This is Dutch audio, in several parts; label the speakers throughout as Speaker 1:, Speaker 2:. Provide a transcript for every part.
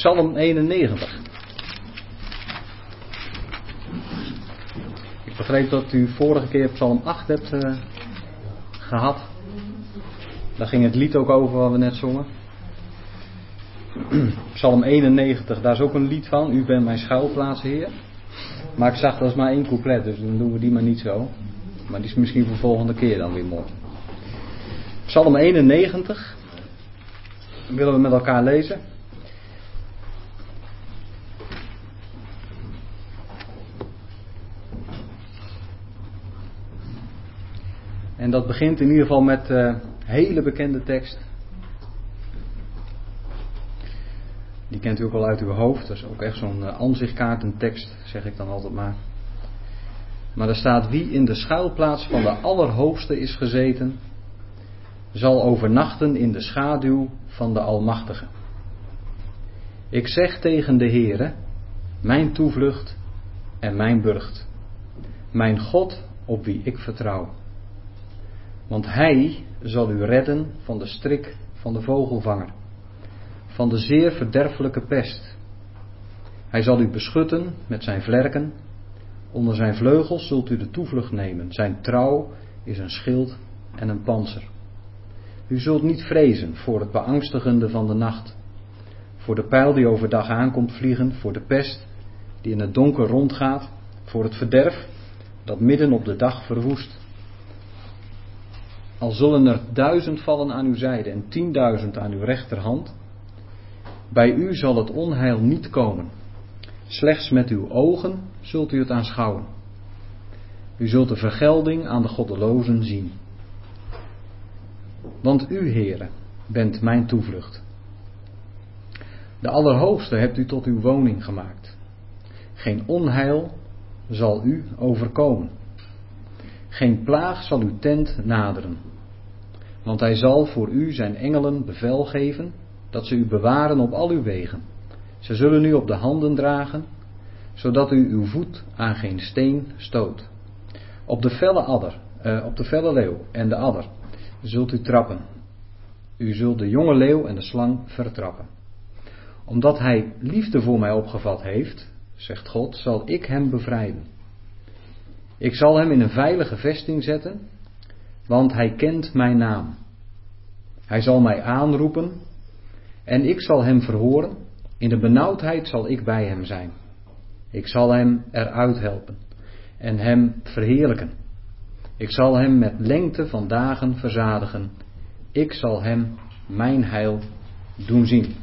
Speaker 1: Psalm 91. Ik begreep dat u vorige keer Psalm 8 hebt gehad. Daar ging het lied ook over wat we net zongen. Psalm 91, daar is ook een lied van. U bent mijn schuilplaats, Heer. Maar ik zag dat is maar 1 couplet, dus dan doen we die maar niet zo. Maar die is misschien voor de volgende keer dan weer mooi. Psalm 91 willen we met elkaar lezen. En dat begint in ieder geval met een hele bekende tekst. Die kent u ook al uit uw hoofd. Dat is ook echt zo'n ansichtkaartentekst, zeg ik dan altijd maar. Maar er staat: wie in de schuilplaats van de Allerhoogste is gezeten, zal overnachten in de schaduw van de Almachtige. Ik zeg tegen de Heere, mijn toevlucht en mijn burcht, mijn God op wie ik vertrouw. Want Hij zal u redden van de strik van de vogelvanger, van de zeer verderfelijke pest. Hij zal u beschutten met zijn vlerken, onder zijn vleugels zult u de toevlucht nemen. Zijn trouw is een schild en een pantser. U zult niet vrezen voor het beangstigende van de nacht, voor de pijl die overdag aankomt vliegen, voor de pest die in het donker rondgaat, voor het verderf dat midden op de dag verwoest. Al zullen er 1000 vallen aan uw zijde en 10.000 aan uw rechterhand, bij u zal het onheil niet komen. Slechts met uw ogen zult u het aanschouwen. U zult de vergelding aan de goddelozen zien. Want u, Heere, bent mijn toevlucht. De Allerhoogste hebt u tot uw woning gemaakt. Geen onheil zal u overkomen. Geen plaag zal uw tent naderen. Want hij zal voor u zijn engelen bevel geven, dat ze u bewaren op al uw wegen. Ze zullen u op de handen dragen, zodat u uw voet aan geen steen stoot. Op de felle leeuw en de adder zult u trappen. U zult de jonge leeuw en de slang vertrappen. Omdat hij liefde voor mij opgevat heeft, zegt God, zal ik hem bevrijden. Ik zal hem in een veilige vesting zetten, want hij kent mijn naam. Hij zal mij aanroepen en ik zal hem verhoren. In de benauwdheid zal ik bij hem zijn. Ik zal hem eruit helpen en hem verheerlijken. Ik zal hem met lengte van dagen verzadigen. Ik zal hem mijn heil doen zien.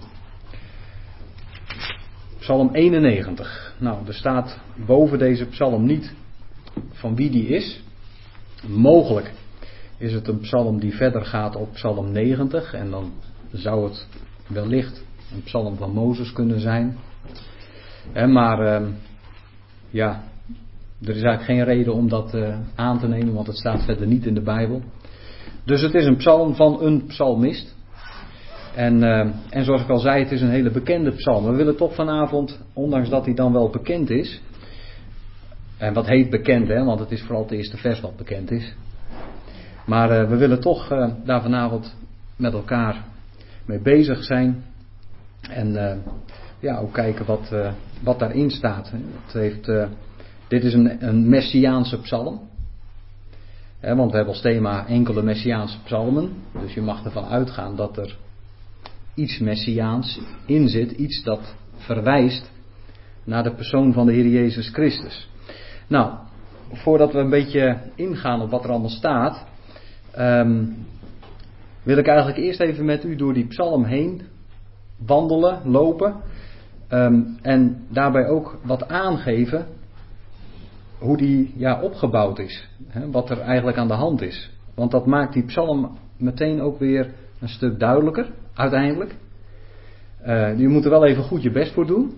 Speaker 1: Psalm 91. Nou, er staat boven deze psalm niet van wie die is. Mogelijk is het een psalm die verder gaat op psalm 90. En dan zou het wellicht een psalm van Mozes kunnen zijn. Maar er is eigenlijk geen reden om dat aan te nemen, want het staat verder niet in de Bijbel. Dus het is een psalm van een psalmist. En zoals ik al zei, het is een hele bekende psalm. We willen toch vanavond, ondanks dat hij dan wel bekend is. En wat heet bekend, want het is vooral het eerste vers wat bekend is. Maar we willen toch daar vanavond met elkaar mee bezig zijn. En ook kijken wat daarin staat. Dit is een messiaanse psalm. Want we hebben als thema enkele messiaanse psalmen. Dus je mag ervan uitgaan dat er iets messiaans in zit. Iets dat verwijst naar de persoon van de Heer Jezus Christus. Nou, voordat we een beetje ingaan op wat er allemaal staat, wil ik eigenlijk eerst even met u door die psalm heen wandelen, lopen. En daarbij ook wat aangeven hoe die opgebouwd is. Wat er eigenlijk aan de hand is. Want dat maakt die psalm meteen ook weer een stuk duidelijker, uiteindelijk. Je moet er wel even goed je best voor doen.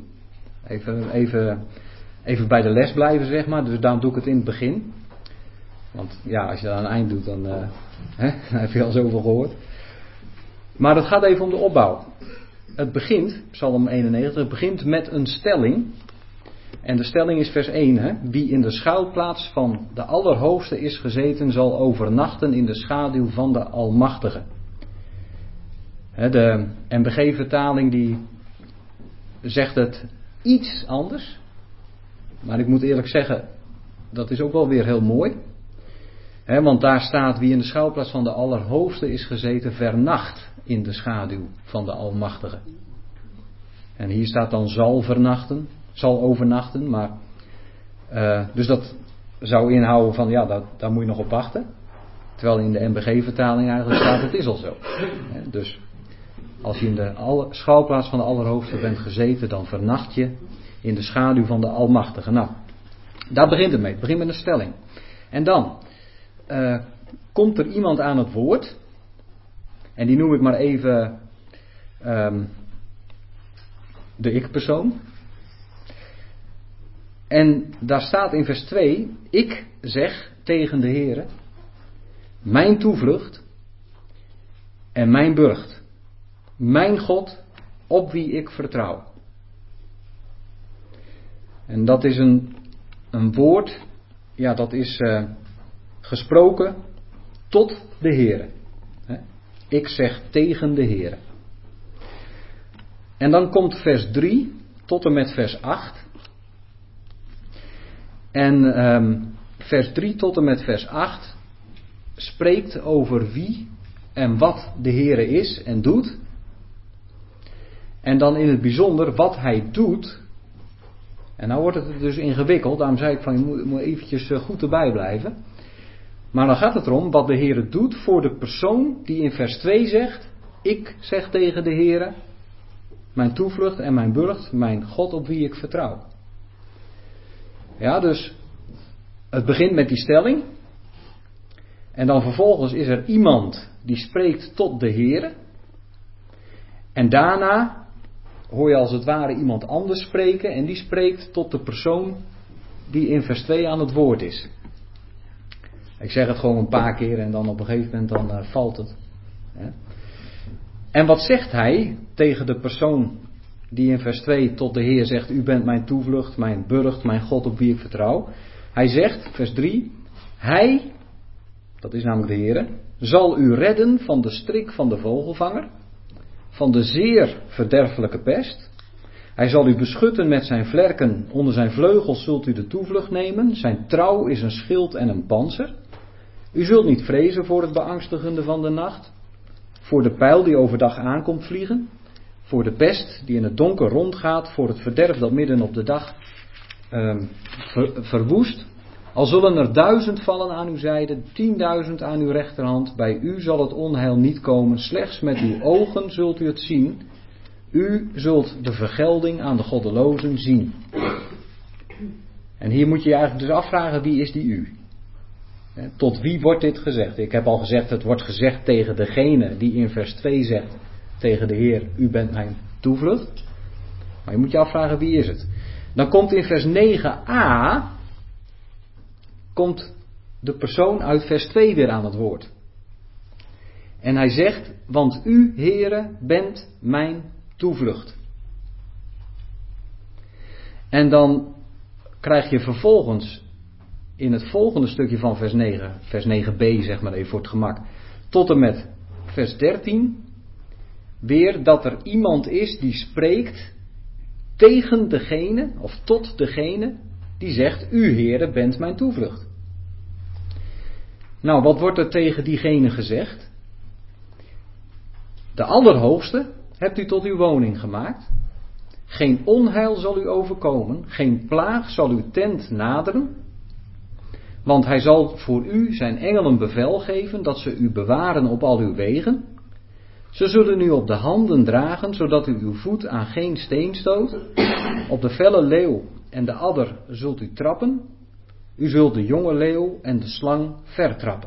Speaker 1: Even bij de les blijven, zeg maar. Dus daarom doe ik het in het begin. Want als je dat aan het eind doet, dan heb je al zoveel gehoord. Maar het gaat even om de opbouw. Het begint, psalm 91, het begint met een stelling. En de stelling is vers 1. Wie in de schuilplaats van de Allerhoogste is gezeten, zal overnachten in de schaduw van de Almachtige. De NBG-vertaling die zegt het iets anders. Maar ik moet eerlijk zeggen, dat is ook wel weer heel mooi. Want daar staat: wie in de schuilplaats van de Allerhoogste is gezeten, vernacht in de schaduw van de Almachtige. En hier staat dan zal overnachten. Maar, dus dat zou inhouden van, ja, daar moet je nog op wachten. Terwijl in de NBG-vertaling eigenlijk staat: het is al zo. Dus als je in de schuilplaats van de Allerhoogste bent gezeten, dan vernacht je in de schaduw van de Almachtige. Nou, daar begint het mee. Het begint met een stelling. En dan komt er iemand aan het woord. En die noem ik maar even de ik-persoon. En daar staat in vers 2: ik zeg tegen de Heere, mijn toevlucht en mijn burcht, mijn God op wie ik vertrouw. En dat is een woord, ja, dat is gesproken tot de Heere. Ik zeg tegen de Heere. En dan komt vers 3 tot en met vers 8. En vers 3 tot en met vers 8 spreekt over wie en wat de Heere is en doet. En dan in het bijzonder wat hij doet. En nou wordt het dus ingewikkeld. Daarom zei ik van, je moet eventjes goed erbij blijven. Maar dan gaat het erom wat de Heere doet voor de persoon die in vers 2 zegt: ik zeg tegen de Heere, mijn toevlucht en mijn burcht, mijn God op wie ik vertrouw. Ja, dus het begint met die stelling. En dan vervolgens is er iemand die spreekt tot de Heere. En daarna hoor je als het ware iemand anders spreken. En die spreekt tot de persoon die in vers 2 aan het woord is. Ik zeg het gewoon een paar keer en dan op een gegeven moment dan valt het. En wat zegt hij tegen de persoon die in vers 2 tot de Heer zegt: u bent mijn toevlucht, mijn burcht, mijn God op wie ik vertrouw. Hij zegt, vers 3, hij, dat is namelijk de Heer, zal u redden van de strik van de vogelvanger, van de zeer verderfelijke pest. Hij zal u beschutten met zijn vlerken, onder zijn vleugels zult u de toevlucht nemen. Zijn trouw is een schild en een pantser. U zult niet vrezen voor het beangstigende van de nacht, voor de pijl die overdag aankomt vliegen, voor de pest die in het donker rondgaat, voor het verderf dat midden op de dag verwoest. Al zullen er 1000 vallen aan uw zijde, 10.000 aan uw rechterhand, bij u zal het onheil niet komen, slechts met uw ogen zult u het zien. U zult de vergelding aan de goddelozen zien. En hier moet je je eigenlijk dus afvragen, wie is die u? Tot wie wordt dit gezegd? Ik heb al gezegd, het wordt gezegd tegen degene die in vers 2 zegt tegen de Heer: u bent mijn toevlucht. Maar je moet je afvragen, wie is het? Dan komt in vers 9a komt de persoon uit vers 2 weer aan het woord. En hij zegt: want u, Heere, bent mijn toevlucht. En dan krijg je vervolgens in het volgende stukje van vers 9, vers 9b zeg maar even voor het gemak, tot en met vers 13, weer dat er iemand is die spreekt tegen degene, of tot degene, die zegt: u, Heere, bent mijn toevlucht. Nou, wat wordt er tegen diegene gezegd? De Allerhoogste hebt u tot uw woning gemaakt. Geen onheil zal u overkomen, geen plaag zal uw tent naderen. Want hij zal voor u zijn engelen bevel geven dat ze u bewaren op al uw wegen. Ze zullen u op de handen dragen, zodat u uw voet aan geen steen stoot. Op de felle leeuw en de adder zult u trappen. U zult de jonge leeuw en de slang vertrappen.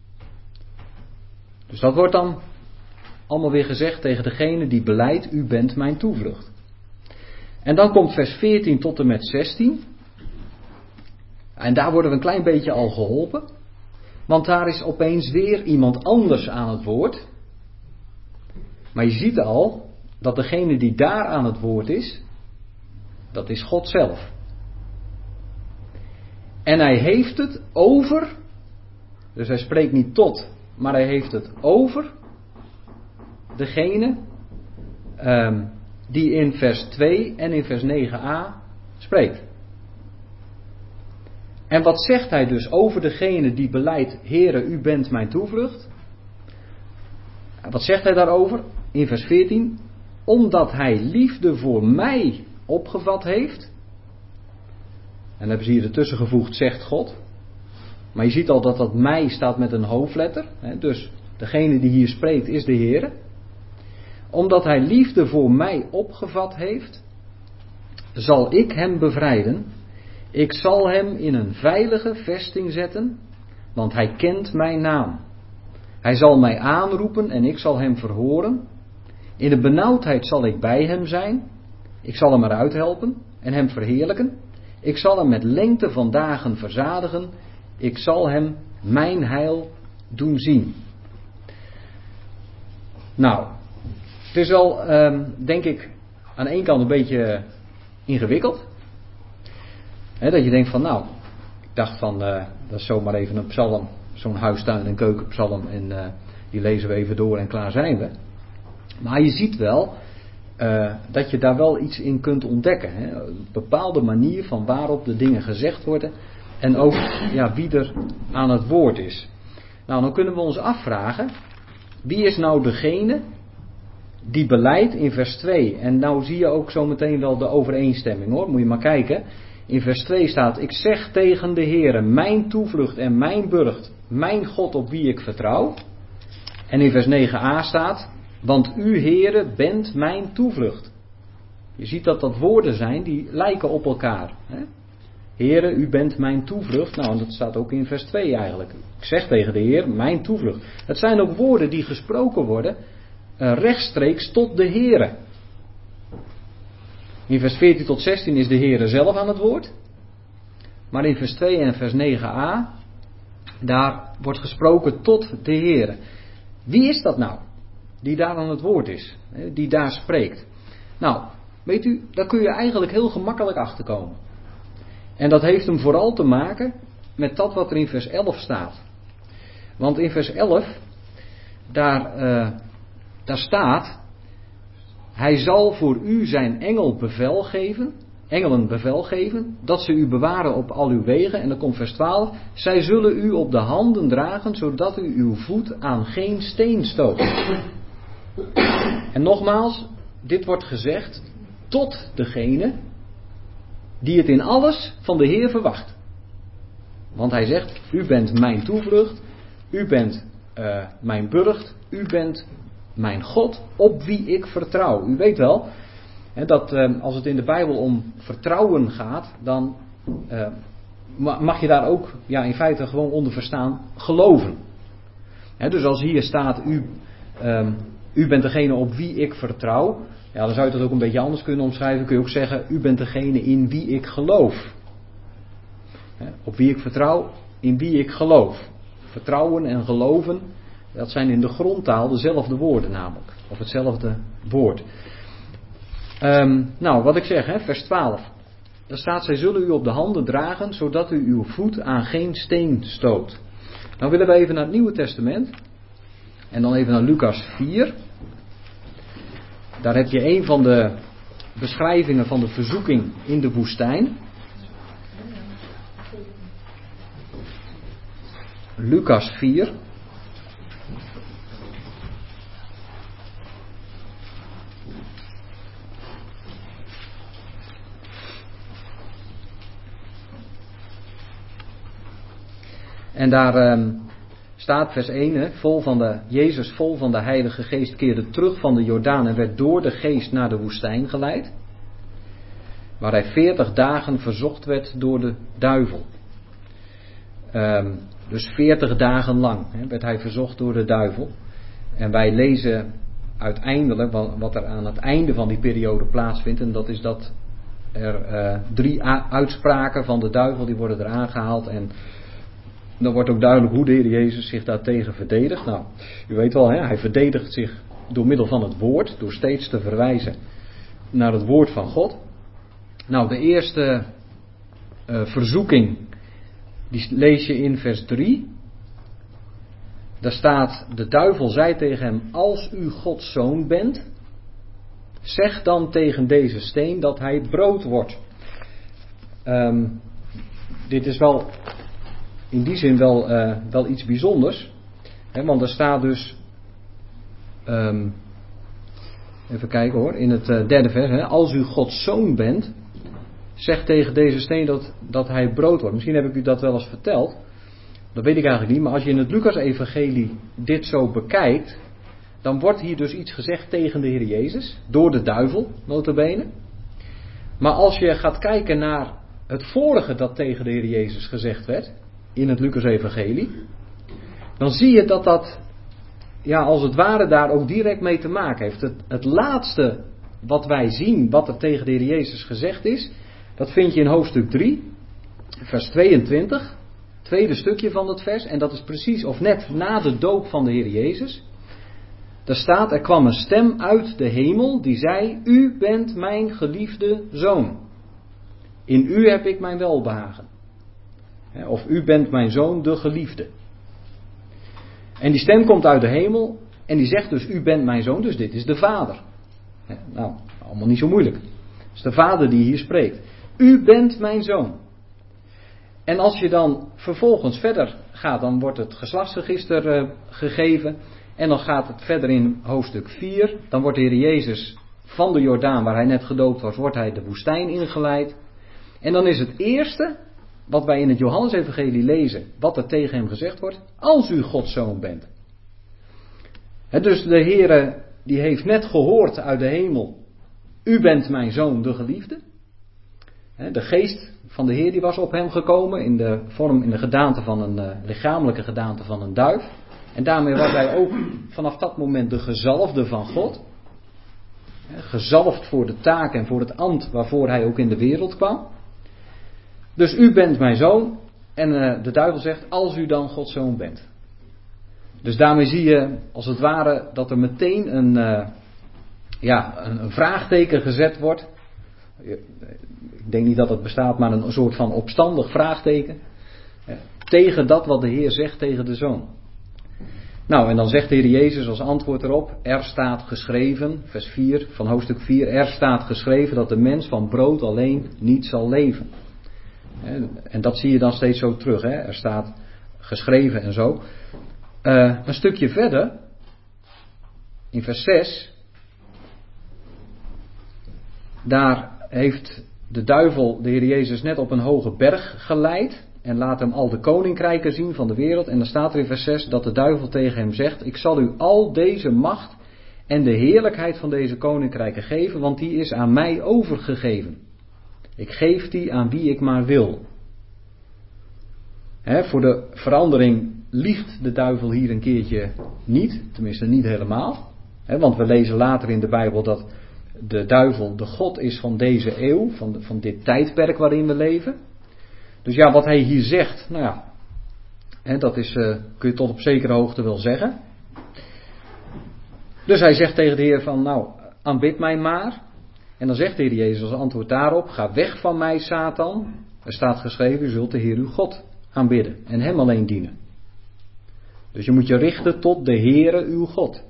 Speaker 1: Dus dat wordt dan allemaal weer gezegd tegen degene die belijdt: u bent mijn toevlucht. En dan komt vers 14 tot en met 16. En daar worden we een klein beetje al geholpen. Want daar is opeens weer iemand anders aan het woord. Maar je ziet al dat degene die daar aan het woord is, dat is God zelf. En hij heeft het over, dus hij spreekt niet tot, maar hij heeft het over degene die in vers 2 en in vers 9a spreekt. En wat zegt hij dus over degene die belijdt, Heere, u bent mijn toevlucht? Wat zegt hij daarover? In vers 14, omdat hij liefde voor mij opgevat heeft. En dan hebben ze hier ertussen gevoegd, zegt God. Maar je ziet al dat dat mij staat met een hoofdletter. Dus degene die hier spreekt is de Heere. Omdat hij liefde voor mij opgevat heeft, zal ik hem bevrijden. Ik zal hem in een veilige vesting zetten, want hij kent mijn naam. Hij zal mij aanroepen en ik zal hem verhoren. In de benauwdheid zal ik bij hem zijn. Ik zal hem eruit helpen en hem verheerlijken. Ik zal hem met lengte van dagen verzadigen. Ik zal hem mijn heil doen zien. Nou, het is wel, denk ik, aan de ene kant een beetje ingewikkeld. Dat je denkt van, nou, ik dacht van, dat is zomaar even een psalm, zo'n huistuin- en keukenpsalm en die lezen we even door en klaar zijn we. Maar je ziet wel dat je daar wel iets in kunt ontdekken. Een bepaalde manier van waarop de dingen gezegd worden en ook wie er aan het woord is. Nou, dan kunnen we ons afvragen, wie is nou degene die belijdt in vers 2? En nou zie je ook zo meteen wel de overeenstemming hoor, moet je maar kijken. In vers 2 staat, ik zeg tegen de Heere, mijn toevlucht en mijn burcht, mijn God op wie ik vertrouw. En in vers 9a staat, want u Heere bent mijn toevlucht. Je ziet dat dat woorden zijn die lijken op elkaar. Heere, u bent mijn toevlucht. Nou, en dat staat ook in vers 2 eigenlijk. Ik zeg tegen de Heer, mijn toevlucht. Het zijn ook woorden die gesproken worden rechtstreeks tot de Heere. In vers 14 tot 16 is de Heere zelf aan het woord. Maar in vers 2 en vers 9a, daar wordt gesproken tot de Heere. Wie is dat nou? Die daar aan het woord is. Die daar spreekt. Nou, weet u, daar kun je eigenlijk heel gemakkelijk achter komen. En dat heeft hem vooral te maken met dat wat er in vers 11 staat. Want in vers 11, daar staat, hij zal voor u zijn engelen bevel geven, dat ze u bewaren op al uw wegen. En dan komt vers 12, zij zullen u op de handen dragen, zodat u uw voet aan geen steen stoot. En nogmaals, dit wordt gezegd tot degene die het in alles van de Heer verwacht. Want hij zegt, u bent mijn toevlucht, u bent mijn burcht, u bent mijn God op wie ik vertrouw. U weet wel, dat als het in de Bijbel om vertrouwen gaat, dan mag je daar ook in feite gewoon onder verstaan geloven. Dus als hier staat, u bent degene op wie ik vertrouw. Ja, dan zou je dat ook een beetje anders kunnen omschrijven. Kun je ook zeggen, u bent degene in wie ik geloof. Op wie ik vertrouw, in wie ik geloof. Vertrouwen en geloven, dat zijn in de grondtaal dezelfde woorden namelijk. Of hetzelfde woord. Nou, wat ik zeg, vers 12. Daar staat, zij zullen u op de handen dragen, zodat u uw voet aan geen steen stoot. Nou willen we even naar het Nieuwe Testament. En dan even naar Lucas 4. Daar heb je een van de beschrijvingen van de verzoeking in de woestijn. Lucas 4. En daar staat vers 1, Jezus vol van de Heilige Geest keerde terug van de Jordaan en werd door de Geest naar de woestijn geleid. Waar hij 40 dagen verzocht werd door de duivel. Dus 40 dagen lang werd hij verzocht door de duivel. En wij lezen uiteindelijk wat er aan het einde van die periode plaatsvindt. En dat is dat er 3 uitspraken van de duivel die worden er aangehaald. En dan wordt ook duidelijk hoe de Heer Jezus zich daartegen verdedigt. Nou, u weet wel, hij verdedigt zich door middel van het woord. Door steeds te verwijzen naar het woord van God. Nou, de eerste verzoeking, die lees je in vers 3. Daar staat, de duivel zei tegen hem, als u Gods zoon bent, zeg dan tegen deze steen dat hij brood wordt. Dit is wel in die zin wel iets bijzonders. Hè, want er staat dus, even kijken hoor, in het derde vers. Hè, als u Gods zoon bent, zeg tegen deze steen dat hij brood wordt. Misschien heb ik u dat wel eens verteld. Dat weet ik eigenlijk niet. Maar als je in het Lucas-evangelie dit zo bekijkt, dan wordt hier dus iets gezegd tegen de Heer Jezus. Door de duivel, nota bene. Maar als je gaat kijken naar het vorige dat tegen de Heer Jezus gezegd werd, in het Lucas-evangelie, dan zie je dat ja, als het ware daar ook direct mee te maken heeft. Het laatste wat wij zien, wat er tegen de Heer Jezus gezegd is, dat vind je in hoofdstuk 3, vers 22, tweede stukje van het vers. En dat is precies of net na de doop van de Heer Jezus. Daar staat, er kwam een stem uit de hemel die zei, u bent mijn geliefde zoon. In u heb ik mijn welbehagen. Of u bent mijn zoon, de geliefde. En die stem komt uit de hemel en die zegt dus, u bent mijn zoon, dus dit is de Vader. Nou, allemaal niet zo moeilijk. Het is de Vader die hier spreekt. U bent mijn zoon. En als je dan vervolgens verder gaat, dan wordt het geslachtsregister gegeven. En dan gaat het verder in hoofdstuk 4. Dan wordt de Heer Jezus van de Jordaan, waar hij net gedoopt was, wordt hij de woestijn ingeleid. En dan is het eerste wat wij in het Johannesevangelie lezen, wat er tegen hem gezegd wordt, als u Gods zoon bent. Dus de Heer die heeft net gehoord uit de hemel, u bent mijn zoon, de geliefde. De geest van de Heer die was op hem gekomen in de gedaante van een lichamelijke gedaante van een duif. En daarmee was hij ook vanaf dat moment de gezalfde van God. Gezalfd voor de taak en voor het ambt waarvoor hij ook in de wereld kwam. Dus u bent mijn zoon. En de duivel zegt, als u dan Gods zoon bent. Dus daarmee zie je als het ware dat er meteen een vraagteken gezet wordt. Ik denk niet dat het bestaat, maar een soort van opstandig vraagteken. Tegen dat wat de Heer zegt tegen de zoon. Nou, en dan zegt de Heer Jezus als antwoord erop, er staat geschreven, vers 4 van hoofdstuk 4, er staat geschreven dat de mens van brood alleen niet zal leven. En dat zie je dan steeds zo terug, hè? Er staat geschreven en zo. Een stukje verder, in vers 6, daar heeft de duivel de Heer Jezus net op een hoge berg geleid. En laat hem al de koninkrijken zien van de wereld. En dan staat er in vers 6 dat de duivel tegen hem zegt, ik zal u al deze macht en de heerlijkheid van deze koninkrijken geven, want die is aan mij overgegeven. Ik geef die aan wie ik maar wil. Voor de verandering liegt de duivel hier een keertje niet. Tenminste niet helemaal. Want we lezen later in de Bijbel dat de duivel de God is van deze eeuw. Van dit tijdperk waarin we leven. Dus ja, wat hij hier zegt. Nou ja. Dat is, kun je tot op zekere hoogte wel zeggen. Dus hij zegt tegen de Heer van, nou, aanbid mij maar. En dan zegt de Heer Jezus als antwoord daarop, ga weg van mij, Satan. Er staat geschreven, u zult de Heer uw God aanbidden en hem alleen dienen. Dus je moet je richten tot de Heere uw God.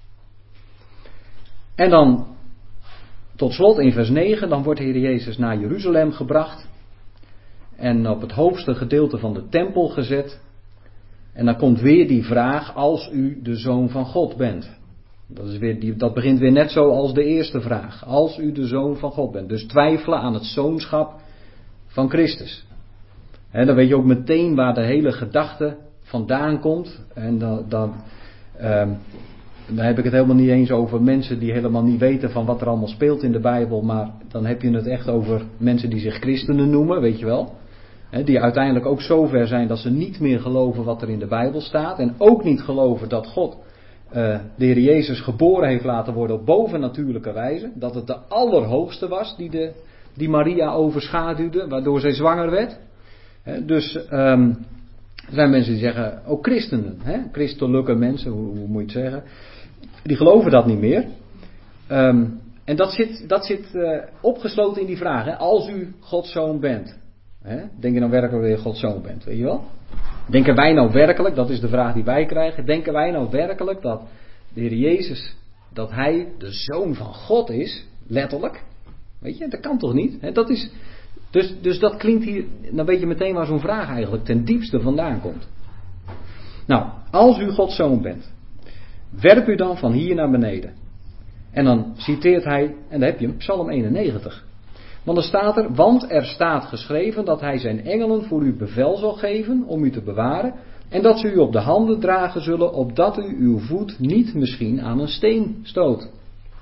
Speaker 1: En dan, tot slot in vers 9, dan wordt de Heer Jezus naar Jeruzalem gebracht. En op het hoogste gedeelte van de tempel gezet. En dan komt weer die vraag, als u de Zoon van God bent. Dat begint weer net zo als de eerste vraag. Als u de Zoon van God bent. Dus twijfelen aan het zoonschap van Christus. En dan weet je ook meteen waar de hele gedachte vandaan komt. En dan heb ik het helemaal niet eens over mensen die helemaal niet weten van wat er allemaal speelt in de Bijbel. Maar dan heb je het echt over mensen die zich christenen noemen, weet je wel. Die uiteindelijk ook zover zijn dat ze niet meer geloven wat er in de Bijbel staat. En ook niet geloven dat God de Heer Jezus geboren heeft laten worden op bovennatuurlijke wijze. Dat het de Allerhoogste was die Maria overschaduwde, waardoor zij zwanger werd. Dus er zijn mensen die zeggen, ook christenen, christelijke mensen, hoe moet je het zeggen, die geloven dat niet meer. En dat zit opgesloten in die vraag, als u Gods zoon bent. Denk je nou werkelijk dat je Gods zoon bent, weet je wel? Denken wij nou werkelijk, dat is de vraag die wij krijgen, denken wij nou werkelijk dat de Heer Jezus, dat hij de Zoon van God is? letterlijk. Weet je, dat kan toch niet? Dat is, dus dat klinkt hier, dan weet je meteen waar zo'n vraag eigenlijk ten diepste vandaan komt. Nou, als u Gods zoon bent, werp u dan van hier naar beneden. En dan citeert hij, en dan heb je hem, Psalm 91. Want dan staat er, want er staat geschreven dat hij zijn engelen voor u bevel zal geven om u te bewaren. En dat ze u op de handen dragen zullen, opdat u uw voet niet misschien aan een steen stoot.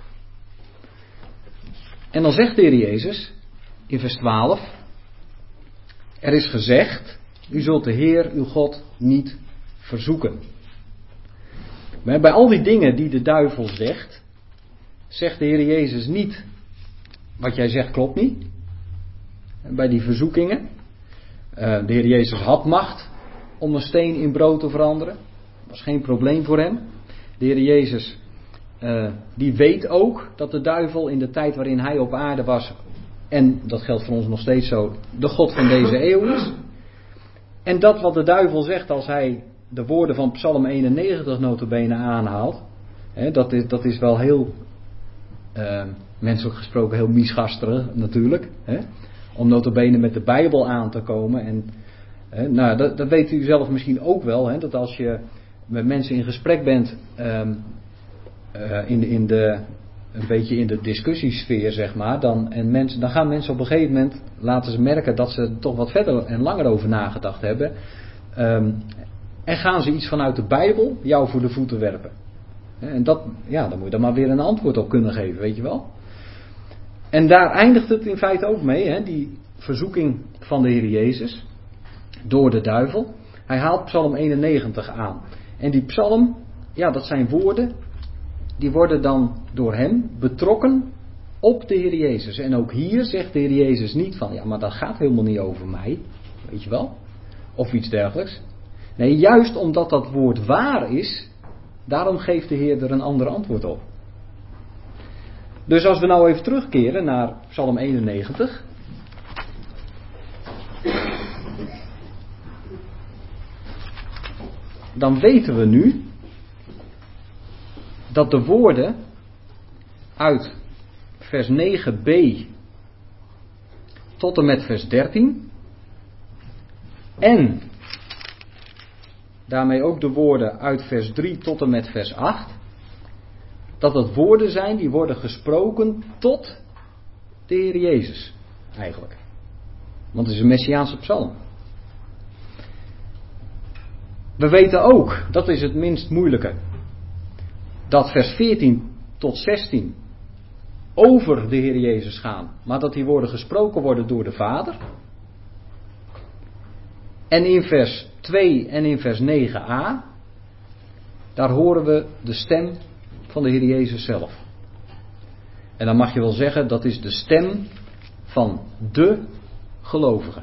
Speaker 1: En dan zegt de Heer Jezus in vers 12, er is gezegd, u zult de Heer uw God niet verzoeken. Maar bij al die dingen die de duivel zegt, zegt de Heer Jezus niet, wat jij zegt klopt niet. Bij die verzoekingen. De Heer Jezus had macht om een steen in brood te veranderen. Dat was geen probleem voor hem. De Heer Jezus, die weet ook dat de duivel in de tijd waarin hij op aarde was, en dat geldt voor ons nog steeds zo, de God van deze eeuw is. En dat wat de duivel zegt als hij de woorden van Psalm 91 nota bene aanhaalt, dat is wel heel, menselijk gesproken, heel misgasterig natuurlijk. Om nota bene met de Bijbel aan te komen. En nou, dat weet u zelf misschien ook wel. Dat als je met mensen in gesprek bent, een beetje in de discussiesfeer, zeg maar, dan gaan mensen op een gegeven moment, laten ze merken dat ze er toch wat verder en langer over nagedacht hebben. En gaan ze iets vanuit de Bijbel jou voor de voeten werpen. En dan moet je dan maar weer een antwoord op kunnen geven, weet je wel. En daar eindigt het in feite ook mee, die verzoeking van de Heer Jezus door de duivel. Hij haalt Psalm 91 aan. En die psalm, dat zijn woorden, die worden dan door hem betrokken op de Heer Jezus. En ook hier zegt de Heer Jezus niet van, maar dat gaat helemaal niet over mij, weet je wel. Of iets dergelijks. Nee, juist omdat dat woord waar is, daarom geeft de Heer er een ander antwoord op. Dus als we nou even terugkeren naar Psalm 91. Dan weten we nu dat de woorden uit vers 9b tot en met vers 13 en daarmee ook de woorden uit vers 3 tot en met vers 8, dat het woorden zijn die worden gesproken tot de Heer Jezus, eigenlijk. Want het is een Messiaanse psalm. We weten ook, dat is het minst moeilijke, dat vers 14 tot 16 over de Heer Jezus gaan, maar dat die woorden gesproken worden door de Vader. En in vers 2 en in vers 9a, daar horen we de stem van de Heer Jezus zelf. En dan mag je wel zeggen, dat is de stem van de gelovigen.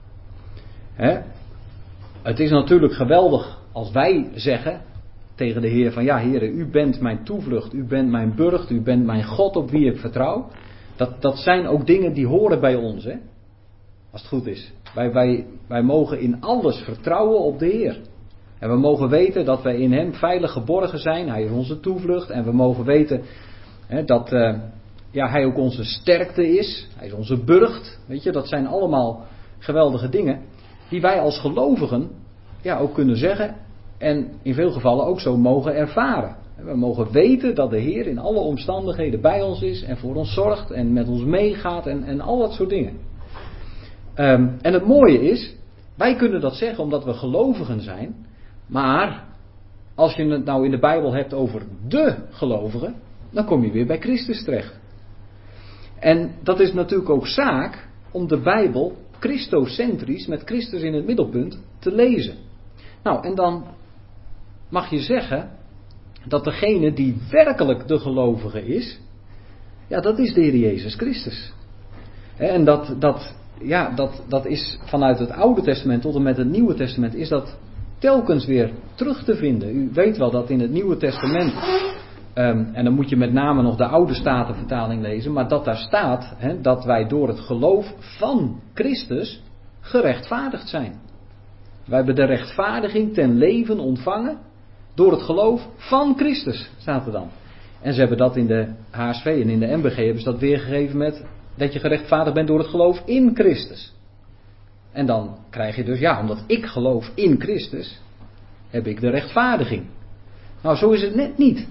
Speaker 1: Het is natuurlijk geweldig als wij zeggen tegen de Heer van, Heer, u bent mijn toevlucht, u bent mijn burcht, u bent mijn God op wie ik vertrouw. Dat zijn ook dingen die horen bij ons, als het goed is. Wij mogen in alles vertrouwen op de Heer. En we mogen weten dat wij in Hem veilig geborgen zijn. Hij is onze toevlucht. En we mogen weten dat Hij ook onze sterkte is. Hij is onze burcht. Weet je, dat zijn allemaal geweldige dingen die wij als gelovigen ook kunnen zeggen. En in veel gevallen ook zo mogen ervaren. We mogen weten dat de Heer in alle omstandigheden bij ons is. En voor ons zorgt. En met ons meegaat. En al dat soort dingen. En het mooie is, wij kunnen dat zeggen omdat we gelovigen zijn. Maar als je het nou in de Bijbel hebt over de gelovigen, dan kom je weer bij Christus terecht. En dat is natuurlijk ook zaak om de Bijbel christocentrisch, met Christus in het middelpunt, te lezen. Nou, en dan mag je zeggen dat degene die werkelijk de gelovige is, dat is de Heer Jezus Christus. En dat is vanuit het Oude Testament tot en met het Nieuwe Testament is dat telkens weer terug te vinden. U weet wel dat in het Nieuwe Testament, en dan moet je met name nog de Oude Statenvertaling lezen, maar dat daar staat dat wij door het geloof van Christus gerechtvaardigd zijn. Wij hebben de rechtvaardiging ten leven ontvangen door het geloof van Christus, staat er dan. En ze hebben dat in de HSV en in de MBG hebben ze dat weergegeven met dat je gerechtvaardigd bent door het geloof in Christus. En dan krijg je dus, ja, omdat ik geloof in Christus, heb ik de rechtvaardiging. Nou, zo is het net niet.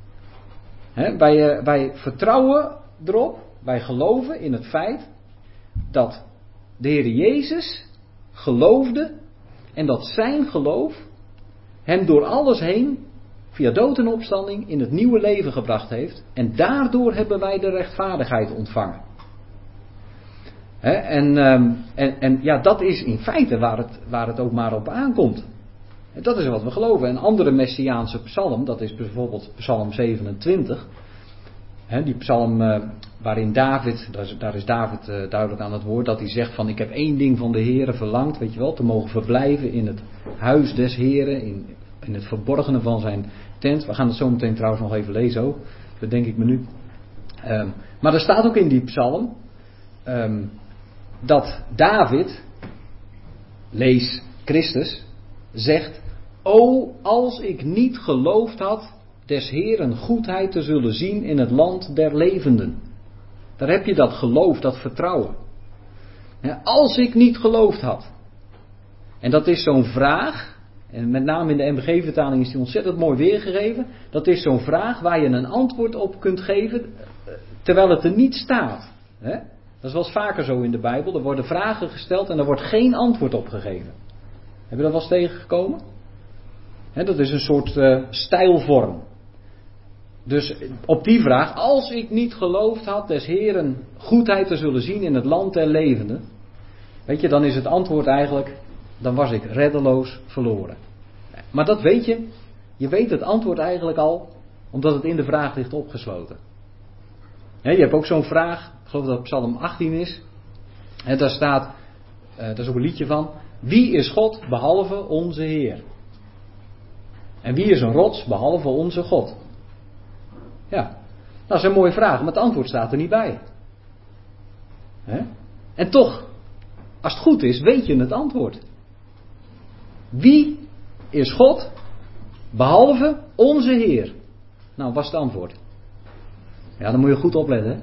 Speaker 1: Wij vertrouwen erop, wij geloven in het feit dat de Heer Jezus geloofde en dat zijn geloof hem door alles heen, via dood en opstanding, in het nieuwe leven gebracht heeft. En daardoor hebben wij de rechtvaardigheid ontvangen. En ja, dat is in feite waar het ook maar op aankomt. Dat is wat we geloven. Een andere Messiaanse psalm, dat is bijvoorbeeld psalm 27. Die psalm waarin David, daar is David duidelijk aan het woord, dat hij zegt van ik heb één ding van de Heere verlangd, weet je wel, te mogen verblijven in het huis des Heeren, in het verborgene van zijn tent. We gaan het zo meteen trouwens nog even lezen ook, dat denk ik me nu. Maar er staat ook in die psalm dat David, lees Christus, zegt: O, als ik niet geloofd had des Heeren goedheid te zullen zien in het land der levenden. Daar heb je dat geloof, dat vertrouwen. Als ik niet geloofd had. En dat is zo'n vraag, en met name in de MBG-vertaling is die ontzettend mooi weergegeven. Dat is zo'n vraag waar je een antwoord op kunt geven terwijl het er niet staat. Dat is wel eens vaker zo in de Bijbel. Er worden vragen gesteld en er wordt geen antwoord op gegeven. Heb je dat wel eens tegengekomen? Dat is een soort stijlvorm. Dus op die vraag, als ik niet geloofd had des Heeren goedheid te zullen zien in het land der levenden. Weet je, dan is het antwoord eigenlijk, dan was ik reddeloos verloren. Maar dat weet je. Je weet het antwoord eigenlijk al, omdat het in de vraag ligt opgesloten. Je hebt ook zo'n vraag, ik geloof dat het Psalm 18 is. Daar staat, daar is ook een liedje van. Wie is God behalve onze Heer? En wie is een rots behalve onze God? Ja, dat is een mooie vraag, maar het antwoord staat er niet bij. En toch, als het goed is, weet je het antwoord. Wie is God behalve onze Heer? Nou, wat is het antwoord? Ja, dan moet je goed opletten. Hè?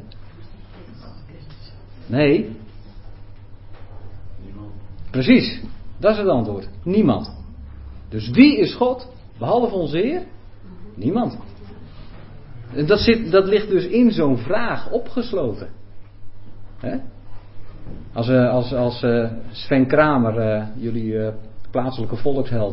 Speaker 1: Nee. Precies, dat is het antwoord. Niemand. Dus wie is God behalve onze Heer? Niemand. Dat ligt dus in zo'n vraag opgesloten. Als Sven Kramer, jullie plaatselijke volksheld,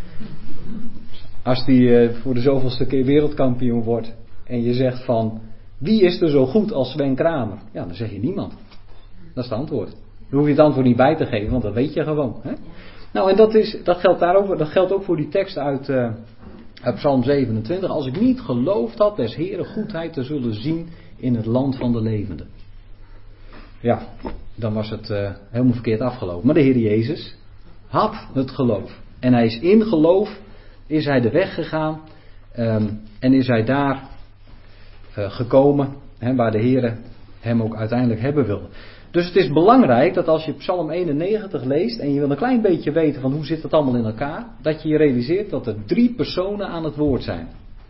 Speaker 1: als die voor de zoveelste keer wereldkampioen wordt en je zegt van wie is er zo goed als Sven Kramer? Ja, dan zeg je niemand. Dat is het antwoord. Dan hoef je het antwoord niet bij te geven, want dat weet je gewoon. Nou, en dat geldt ook voor die tekst uit Psalm 27. Als ik niet geloofd had des Heeren goedheid te zullen zien in het land van de levenden. Ja, dan was het helemaal verkeerd afgelopen. Maar de Heer Jezus had het geloof. En hij is in geloof, is hij de weg gegaan. En is hij daar gekomen, waar de Heer hem ook uiteindelijk hebben wilde. Dus het is belangrijk dat als je Psalm 91 leest en je wil een klein beetje weten van hoe zit het allemaal in elkaar, dat je je realiseert dat er 3 personen aan het woord zijn.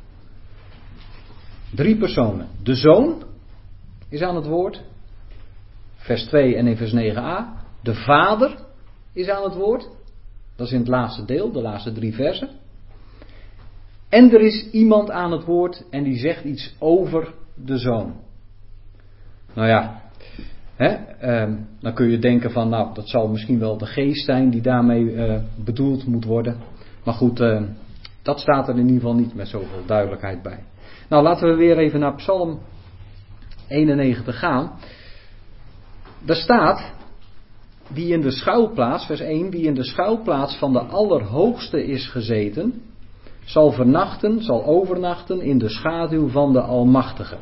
Speaker 1: 3 personen. De Zoon is aan het woord, vers 2 en in vers 9a. De Vader is aan het woord, dat is in het laatste deel, de laatste 3 versen. En er is iemand aan het woord en die zegt iets over de Zoon. Nou ja, dan kun je denken van, nou, dat zal misschien wel de geest zijn die daarmee bedoeld moet worden. Maar goed, dat staat er in ieder geval niet met zoveel duidelijkheid bij. Nou, laten we weer even naar Psalm 91 gaan. Daar staat, wie in de schuilplaats, vers 1, wie in de schuilplaats van de Allerhoogste is gezeten, zal overnachten in de schaduw van de Almachtige.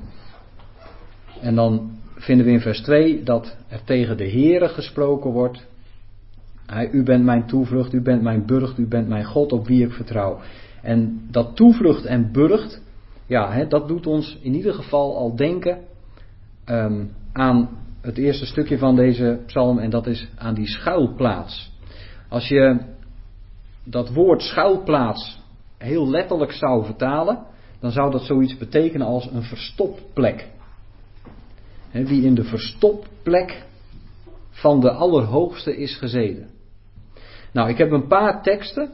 Speaker 1: En dan vinden we in vers 2 dat er tegen de Heere gesproken wordt. U bent mijn toevlucht, u bent mijn burcht, u bent mijn God op wie ik vertrouw. En dat toevlucht en burcht, ja, dat doet ons in ieder geval al denken aan het eerste stukje van deze psalm en dat is aan die schuilplaats. Als je dat woord schuilplaats heel letterlijk zou vertalen, dan zou dat zoiets betekenen als een verstopplek. Wie in de verstopplek van de Allerhoogste is gezeten. Nou, ik heb een paar teksten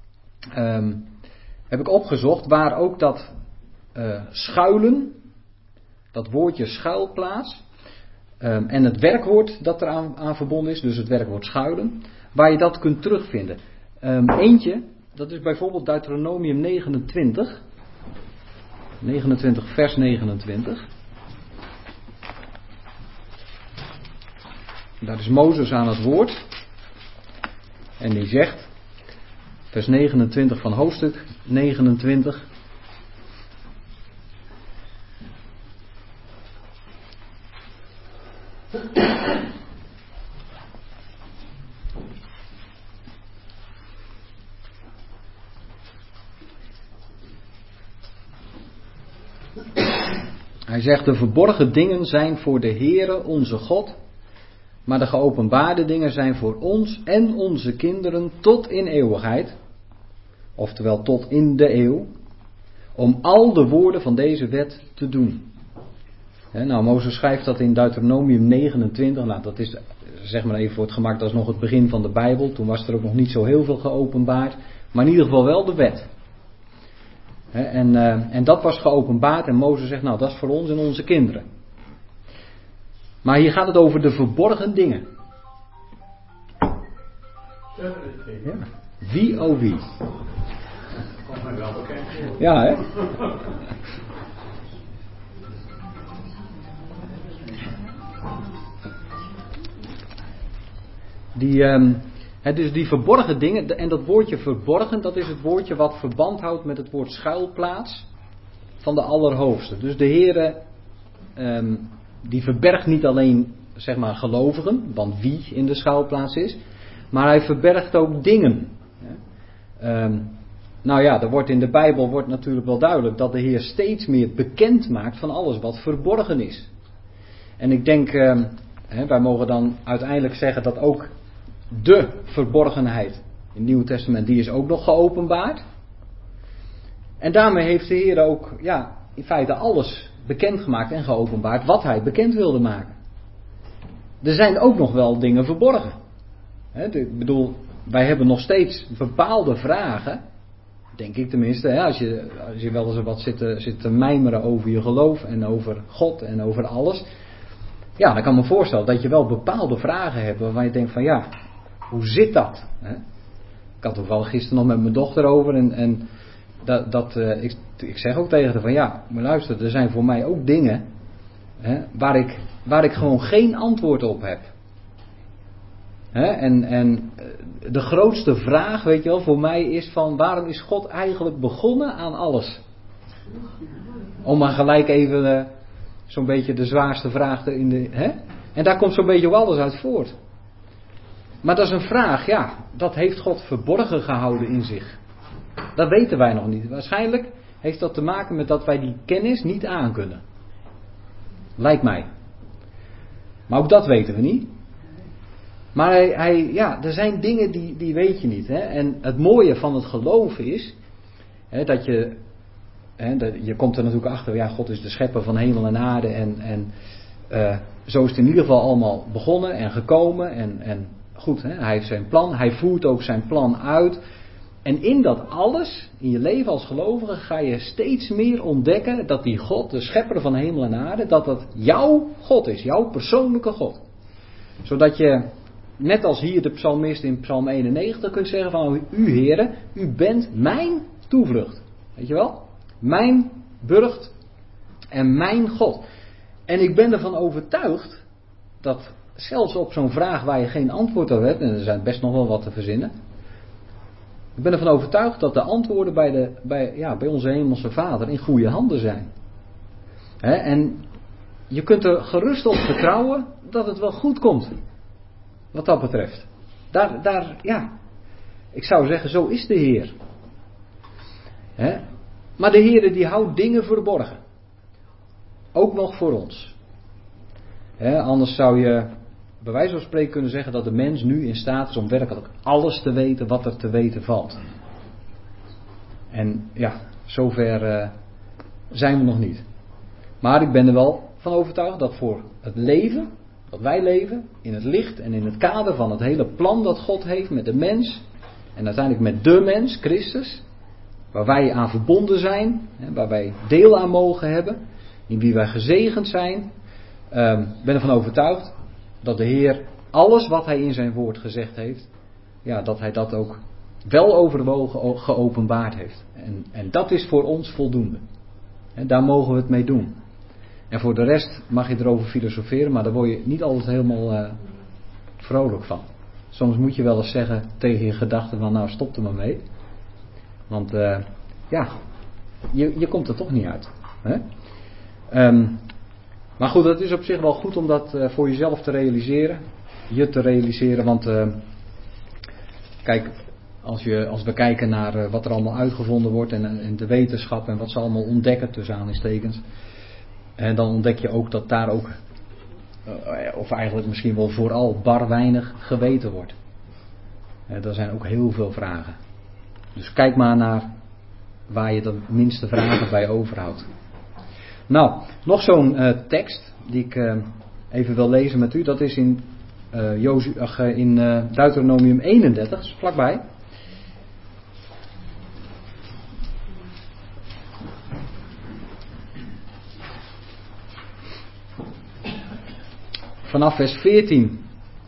Speaker 1: heb ik opgezocht waar ook dat schuilen, dat woordje schuilplaats, en het werkwoord dat eraan aan verbonden is, dus het werkwoord schuilen, waar je dat kunt terugvinden. Eentje, dat is bijvoorbeeld Deuteronomium 29 vers 29. Daar is Mozes aan het woord. En die zegt, vers 29 van hoofdstuk 29. Hij zegt, de verborgen dingen zijn voor de Heere onze God, maar de geopenbaarde dingen zijn voor ons en onze kinderen tot in eeuwigheid, oftewel tot in de eeuw, om al de woorden van deze wet te doen. Nou, Mozes schrijft dat in Deuteronomium 29, nou dat is, zeg maar even voor het gemak, dat is nog het begin van de Bijbel, toen was er ook nog niet zo heel veel geopenbaard, maar in ieder geval wel de wet. En dat was geopenbaard en Mozes zegt, nou dat is voor ons en onze kinderen. Maar hier gaat het over de verborgen dingen. Ja. Wie oh wie? Ja, hè? Dus die verborgen dingen, en dat woordje verborgen, dat is het woordje wat verband houdt met het woord schuilplaats van de Allerhoogste. Dus de Heere, die verbergt niet alleen, zeg maar, gelovigen, want wie in de schuilplaats is, maar hij verbergt ook dingen. Nou ja, er wordt in de Bijbel wordt natuurlijk wel duidelijk dat de Heer steeds meer bekend maakt van alles wat verborgen is. En ik denk, wij mogen dan uiteindelijk zeggen dat ook de verborgenheid in het Nieuwe Testament, die is ook nog geopenbaard. En daarmee heeft de Heer ook, ja, in feite alles bekendgemaakt en geopenbaard wat hij bekend wilde maken. Er zijn ook nog wel dingen verborgen. Ik bedoel, wij hebben nog steeds bepaalde vragen, denk ik tenminste, als je wel eens wat zit te mijmeren over je geloof en over God en over alles. Ja, dan kan ik me voorstellen dat je wel bepaalde vragen hebt waarvan je denkt van ja, hoe zit dat? Ik had er wel gisteren nog met mijn dochter over en ik zeg ook tegen haar van ja, maar luister, er zijn voor mij ook dingen waar ik gewoon geen antwoord op heb. En de grootste vraag, weet je wel, voor mij is van waarom is God eigenlijk begonnen aan alles? Om maar gelijk even zo'n beetje de zwaarste vraag in de... En daar komt zo'n beetje alles uit voort. Maar dat is een vraag, ja, dat heeft God verborgen gehouden in zich. Dat weten wij nog niet. Waarschijnlijk heeft dat te maken met dat wij die kennis niet aankunnen. Lijkt mij. Maar ook dat weten we niet. Maar er zijn dingen die weet je niet. En het mooie van het geloven is dat je komt er natuurlijk achter, ja, God is de schepper van hemel en aarde en zo is het in ieder geval allemaal begonnen en gekomen en goed, hij heeft zijn plan, hij voert ook zijn plan uit. En in dat alles, in je leven als gelovige, ga je steeds meer ontdekken dat die God, de schepper van hemel en aarde, dat dat jouw God is, jouw persoonlijke God. Zodat je, net als hier de psalmist in psalm 91 kunt zeggen van u Heere, u bent mijn toevlucht. Weet je wel? Mijn burcht en mijn God. En ik ben ervan overtuigd dat zelfs op zo'n vraag waar je geen antwoord op hebt, en er zijn best nog wel wat te verzinnen. Ik ben ervan overtuigd dat de antwoorden bij onze hemelse Vader in goede handen zijn. En je kunt er gerust op vertrouwen dat het wel goed komt. Wat dat betreft. Ik zou zeggen, zo is de Heer. Maar de Heer die houdt dingen verborgen. Ook nog voor ons. Anders zou je bij wijze van spreken kunnen zeggen dat de mens nu in staat is om werkelijk alles te weten wat er te weten valt. En ja, zover zijn we nog niet. Maar ik ben er wel van overtuigd dat voor het leven, dat wij leven, in het licht en in het kader van het hele plan dat God heeft met de mens, en uiteindelijk met de mens, Christus, waar wij aan verbonden zijn, waar wij deel aan mogen hebben, in wie wij gezegend zijn, ben ervan overtuigd dat de Heer alles wat Hij in zijn woord gezegd heeft, ja, dat Hij dat ook wel overwogen geopenbaard heeft. En dat is voor ons voldoende. En daar mogen we het mee doen. En voor de rest mag je erover filosoferen, maar daar word je niet altijd helemaal vrolijk van. Soms moet je wel eens zeggen tegen je gedachten van nou stop er maar mee. Want je komt er toch niet uit. Hè? Maar goed, het is op zich wel goed om dat voor jezelf te realiseren. Je te realiseren, want kijk, als we kijken naar wat er allemaal uitgevonden wordt en de wetenschap en wat ze allemaal ontdekken, tussen aanhalingstekens. En dan ontdek je ook dat daar ook, of eigenlijk misschien wel vooral, bar weinig geweten wordt. Er zijn ook heel veel vragen. Dus kijk maar naar waar je de minste vragen bij overhoudt. Nou, nog zo'n tekst die ik even wil lezen met u. Dat is in Deuteronomium 31, dus vlakbij. Vanaf vers 14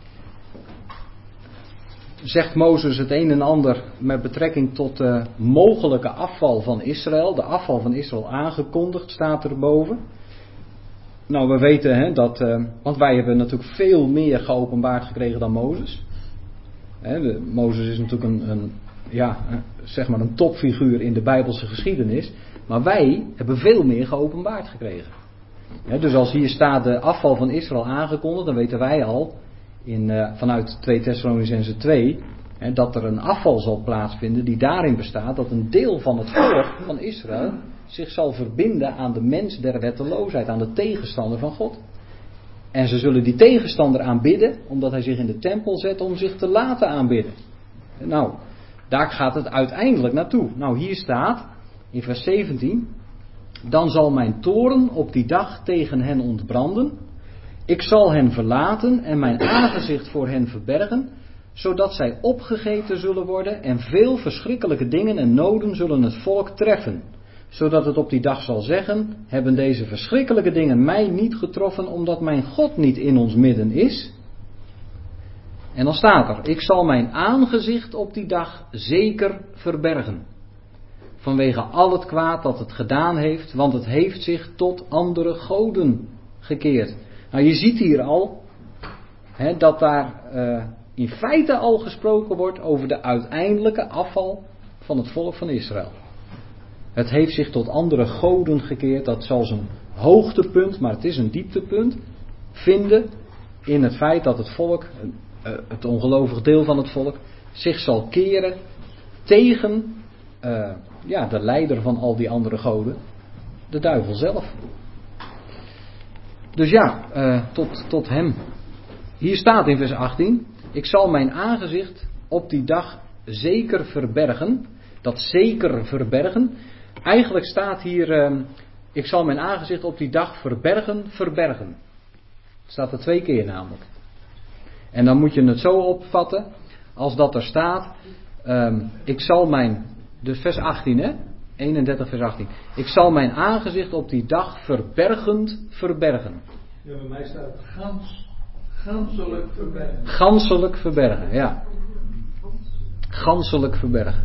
Speaker 1: zegt Mozes het een en ander met betrekking tot de mogelijke afval van Israël. De afval van Israël aangekondigd staat erboven. Nou, we weten dat, want wij hebben natuurlijk veel meer geopenbaard gekregen dan Mozes. Mozes is natuurlijk een topfiguur in de Bijbelse geschiedenis. Maar wij hebben veel meer geopenbaard gekregen. Dus als hier staat de afval van Israël aangekondigd, dan weten wij al vanuit 2 Thessalonicenzen 2 dat er een afval zal plaatsvinden die daarin bestaat dat een deel van het volk van Israël zich zal verbinden aan de mens der wetteloosheid, aan de tegenstander van God. En ze zullen die tegenstander aanbidden omdat hij zich in de tempel zet om zich te laten aanbidden. Nou, daar gaat het uiteindelijk naartoe. Nou, hier staat in vers 17: dan zal mijn toorn op die dag tegen hen ontbranden. Ik zal hen verlaten en mijn aangezicht voor hen verbergen, zodat zij opgegeten zullen worden en veel verschrikkelijke dingen en noden zullen het volk treffen. Zodat het op die dag zal zeggen, hebben deze verschrikkelijke dingen mij niet getroffen omdat mijn God niet in ons midden is? En dan staat er, ik zal mijn aangezicht op die dag zeker verbergen. Vanwege al het kwaad dat het gedaan heeft, want het heeft zich tot andere goden gekeerd. Nou, je ziet hier al dat daar in feite al gesproken wordt over de uiteindelijke afval van het volk van Israël. Het heeft zich tot andere goden gekeerd. Dat zal zijn hoogtepunt, maar het is een dieptepunt, vinden in het feit dat het volk, het ongelovig deel van het volk, zich zal keren tegen de leider van al die andere goden, de duivel zelf. Dus tot hem. Hier staat in vers 18, ik zal mijn aangezicht op die dag zeker verbergen. Dat zeker verbergen. Eigenlijk staat hier, ik zal mijn aangezicht op die dag verbergen. Het staat er 2 keer namelijk. En dan moet je het zo opvatten, als dat er staat, ik zal mijn, dus vers 18 31 vers 18. Ik zal mijn aangezicht op die dag verbergen.
Speaker 2: Ja, bij mij staat ganselijk verbergen.
Speaker 1: Ganselijk verbergen, ja. Ganselijk verbergen.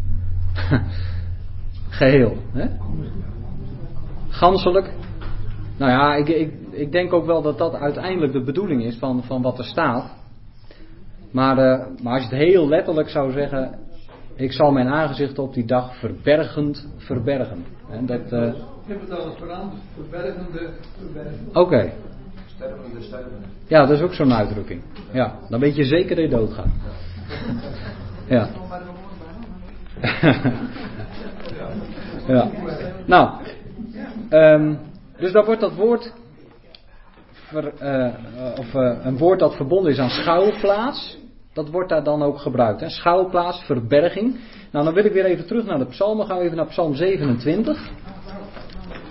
Speaker 1: Geheel, hè? Ganselijk. Nou ja, ik denk ook wel dat dat uiteindelijk de bedoeling is van wat er staat. Maar als je het heel letterlijk zou zeggen, ik zal mijn aangezicht op die dag verbergen. En dat,
Speaker 2: Ik heb het al eens veranderd. Verbergende verbergen.
Speaker 1: Oké.
Speaker 2: Stervende sterven.
Speaker 1: Ja, dat is ook zo'n uitdrukking. Ja, dan weet je zeker dat je doodgaat. Ja. Ja. Nou, dus dan wordt dat woord, een woord dat verbonden is aan schuilplaats, dat wordt daar dan ook gebruikt. Hè? Schuilplaats, verberging. Nou, dan wil ik weer even terug naar de psalmen. Gaan we even naar Psalm 27.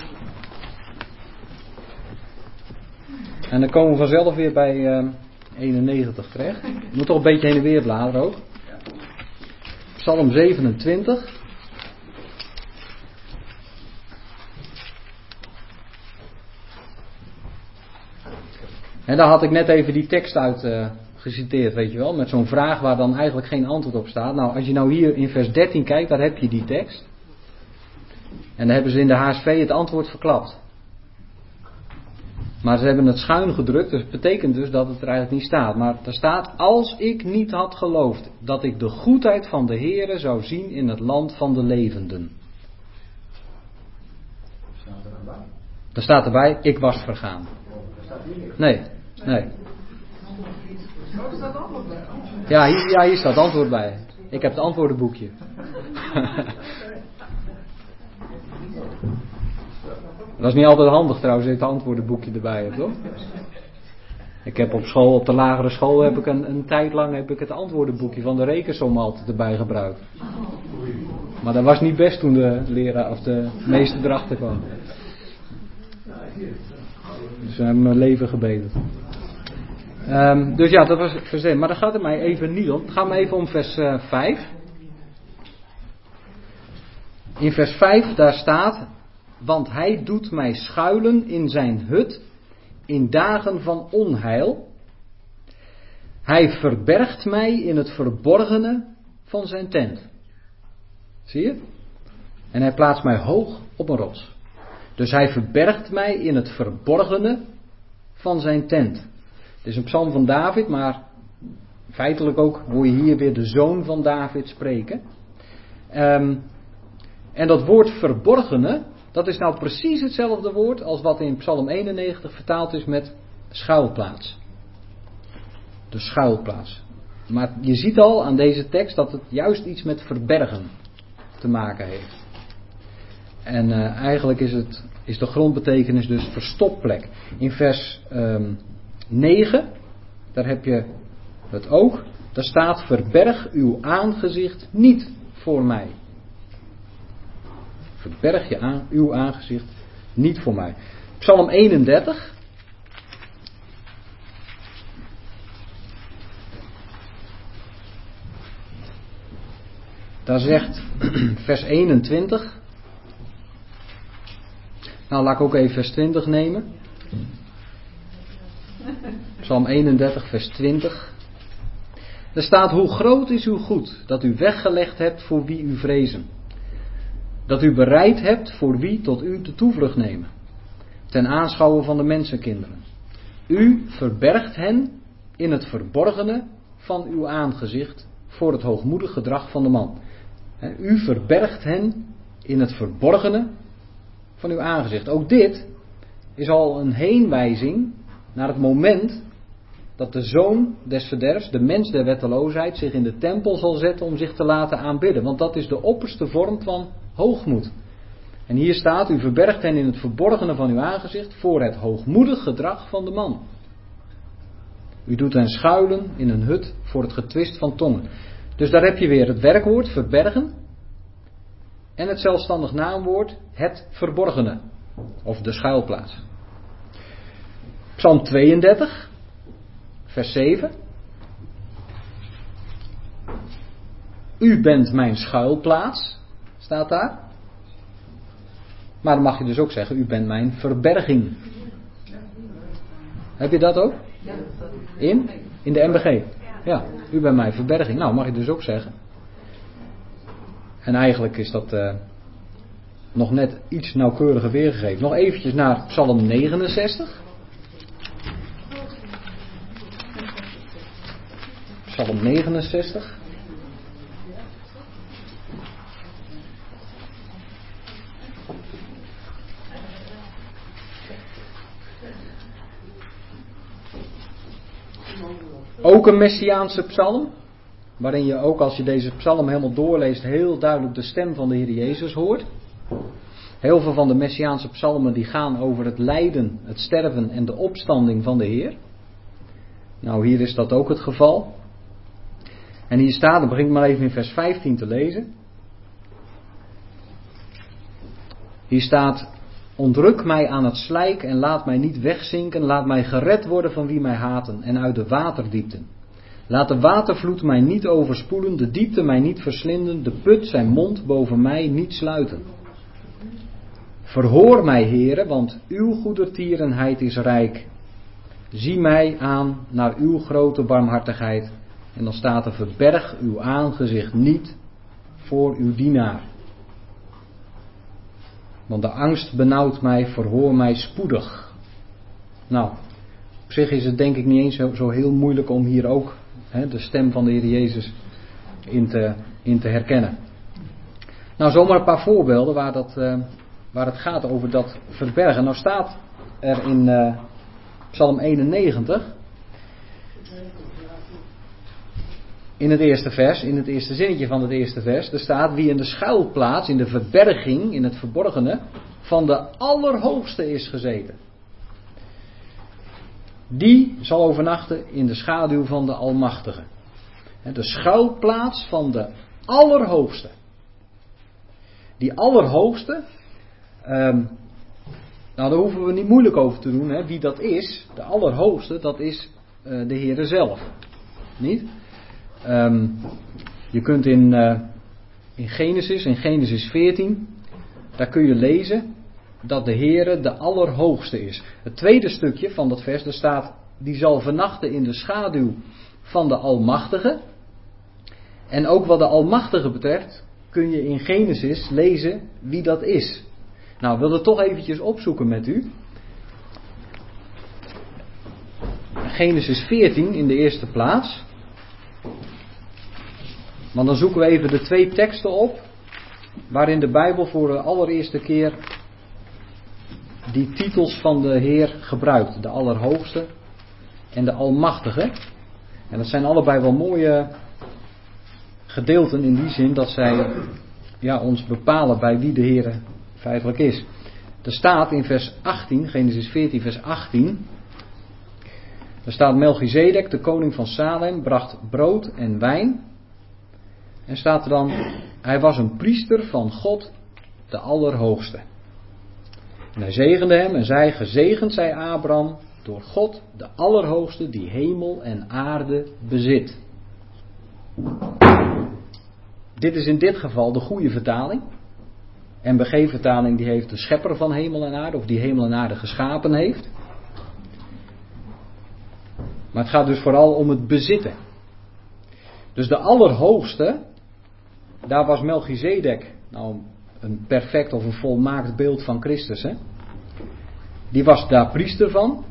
Speaker 1: En dan komen we vanzelf weer bij 91 terecht. Je moet toch een beetje heen en weer bladeren ook. Psalm 27. En daar had ik net even die tekst uit geciteerd, weet je wel. Met zo'n vraag waar dan eigenlijk geen antwoord op staat. Nou, als je nou hier in vers 13 kijkt, daar heb je die tekst. En dan hebben ze in de HSV het antwoord verklapt. Maar ze hebben het schuin gedrukt, dus het betekent dus dat het er eigenlijk niet staat. Maar er staat, als ik niet had geloofd dat ik de goedheid van de Heere zou zien in het land van de levenden. Er staat erbij, ik was vergaan. Nee. Ja, hier staat het antwoord bij. Ik heb het antwoordenboekje. Dat is niet altijd handig trouwens, dat je het antwoordenboekje erbij hebt, toch? Ik heb op school, op de lagere school, heb ik een tijd lang het antwoordenboekje van de rekensom altijd erbij gebruikt. Maar dat was niet best toen de leraar of de meester erachter kwam. Dus we hebben mijn leven gebeten. Dus ja, dat was vers 1. Maar daar gaat het mij even niet om. Het gaat me even om vers 5. In vers 5 daar staat, want hij doet mij schuilen in zijn hut in dagen van onheil. Hij verbergt mij in het verborgene van zijn tent. Zie je? En hij plaatst mij hoog op een rots. Dus hij verbergt mij in het verborgene van zijn tent. Het is een psalm van David, maar feitelijk ook hoor je hier weer de zoon van David spreken. En dat woord verborgene, dat is nou precies hetzelfde woord als wat in Psalm 91 vertaald is met schuilplaats. De schuilplaats. Maar je ziet al aan deze tekst dat het juist iets met verbergen te maken heeft. En eigenlijk is de grondbetekenis dus verstopplek. In vers 9, daar heb je het ook. Daar staat, verberg uw aangezicht niet voor mij. Verberg uw aangezicht niet voor mij. Psalm 31. Daar zegt vers 21. Nou, laat ik ook even vers 20 nemen. Psalm 31, vers 20. Er staat, hoe groot is uw goed, dat u weggelegd hebt voor wie u vrezen. Dat u bereid hebt voor wie tot u de toevlucht nemen. Ten aanschouwen van de mensenkinderen. U verbergt hen in het verborgene van uw aangezicht voor het hoogmoedig gedrag van de man. U verbergt hen in het verborgene van uw aangezicht. Ook dit is al een heenwijzing naar het moment dat de zoon des verderfs, de mens der wetteloosheid, zich in de tempel zal zetten om zich te laten aanbidden. Want dat is de opperste vorm van hoogmoed. En hier staat, u verbergt hen in het verborgene van uw aangezicht voor het hoogmoedig gedrag van de man. U doet hen schuilen in een hut voor het getwist van tongen. Dus daar heb je weer het werkwoord verbergen en het zelfstandig naamwoord het verborgene of de schuilplaats. Psalm 32, vers 7. U bent mijn schuilplaats, staat daar. Maar dan mag je dus ook zeggen, u bent mijn verberging. Heb je dat ook? In de MBG. Ja, u bent mijn verberging. Nou, mag je dus ook zeggen. En eigenlijk is dat nog net iets nauwkeuriger weergegeven. Nog eventjes naar Psalm 69. Psalm 69. Ook een Messiaanse psalm, waarin je ook als je deze psalm helemaal doorleest heel duidelijk de stem van de Heer Jezus hoort. Heel veel van de Messiaanse psalmen die gaan over het lijden, het sterven en de opstanding van de Heer. Nou, hier is dat ook het geval. En hier staat, dan begin ik maar even in vers 15 te lezen. Hier staat, Ontruk mij aan het slijk en laat mij niet wegzinken. Laat mij gered worden van wie mij haten en uit de waterdiepten. Laat de watervloed mij niet overspoelen, de diepte mij niet verslinden, de put zijn mond boven mij niet sluiten. Verhoor mij, Heere, want uw goedertierenheid is rijk. Zie mij aan naar uw grote barmhartigheid. En dan staat er: verberg uw aangezicht niet voor uw dienaar. Want de angst benauwt mij, verhoor mij spoedig. Nou, op zich is het denk ik niet eens zo heel moeilijk om hier ook de stem van de Heer Jezus in te herkennen. Nou, zomaar een paar voorbeelden waar het gaat over dat verbergen. Nou staat er in Psalm 91, in het eerste vers, in het eerste zinnetje van het eerste vers, er staat: wie in de schuilplaats, in de verberging, in het verborgene, van de Allerhoogste is gezeten. Die zal overnachten in de schaduw van de Almachtige. De schuilplaats van de Allerhoogste. Die Allerhoogste, nou daar hoeven we niet moeilijk over te doen, wie dat is. De Allerhoogste, dat is de Heere zelf. Niet? Je kunt in Genesis 14, daar kun je lezen dat de Heere de Allerhoogste is. Het tweede stukje van dat vers, daar staat: die zal vernachten in de schaduw van de Almachtige. En ook wat de Almachtige betreft kun je in Genesis lezen wie dat is. Nou, ik wil het toch eventjes opzoeken met u. Genesis 14 in de eerste plaats. Want dan zoeken we even de twee teksten op waarin de Bijbel voor de allereerste keer die titels van de Heer gebruikt. De Allerhoogste en de Almachtige. En dat zijn allebei wel mooie gedeelten in die zin dat zij ons bepalen bij wie de Heer feitelijk is. Er staat in vers 18, Genesis 14 vers 18. Er staat: Melchizedek, de koning van Salem, bracht brood en wijn. En staat er dan: hij was een priester van God, de Allerhoogste. En hij zegende hem en zei: gezegend zij Abraham door God, de Allerhoogste, die hemel en aarde bezit. Dit is in dit geval de goede vertaling. MBG-vertaling die heeft de schepper van hemel en aarde, of die hemel en aarde geschapen heeft. Maar het gaat dus vooral om het bezitten. Dus de Allerhoogste, daar was Melchizedek nou een perfect of een volmaakt beeld van Christus. Die was daar priester van.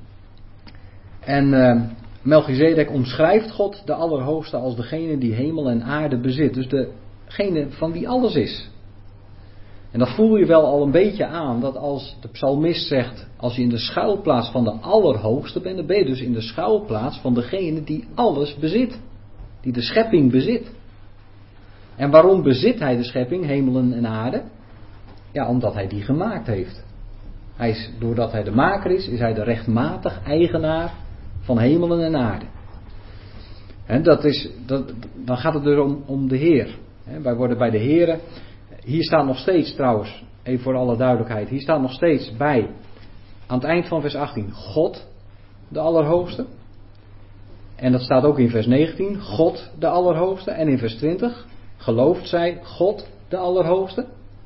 Speaker 1: En Melchizedek omschrijft God, de Allerhoogste, als degene die hemel en aarde bezit. Dus degene van wie alles is. En dat voel je wel al een beetje aan, dat als de psalmist zegt: als je in de schuilplaats van de Allerhoogste bent, dan ben je dus in de schuilplaats van degene die alles bezit. Die de schepping bezit. En waarom bezit hij de schepping, hemelen en aarde? Ja, omdat hij die gemaakt heeft. Doordat hij de maker is hij de rechtmatig eigenaar van hemelen en aarde. En dan gaat het dus om de Heer. Wij worden bij de Heere. Hier staat nog steeds trouwens, even voor alle duidelijkheid, hier staat nog steeds bij, aan het eind van vers 18, God, de Allerhoogste. En dat staat ook in vers 19, God, de Allerhoogste. En in vers 20, gelooft zij God, de Allerhoogste.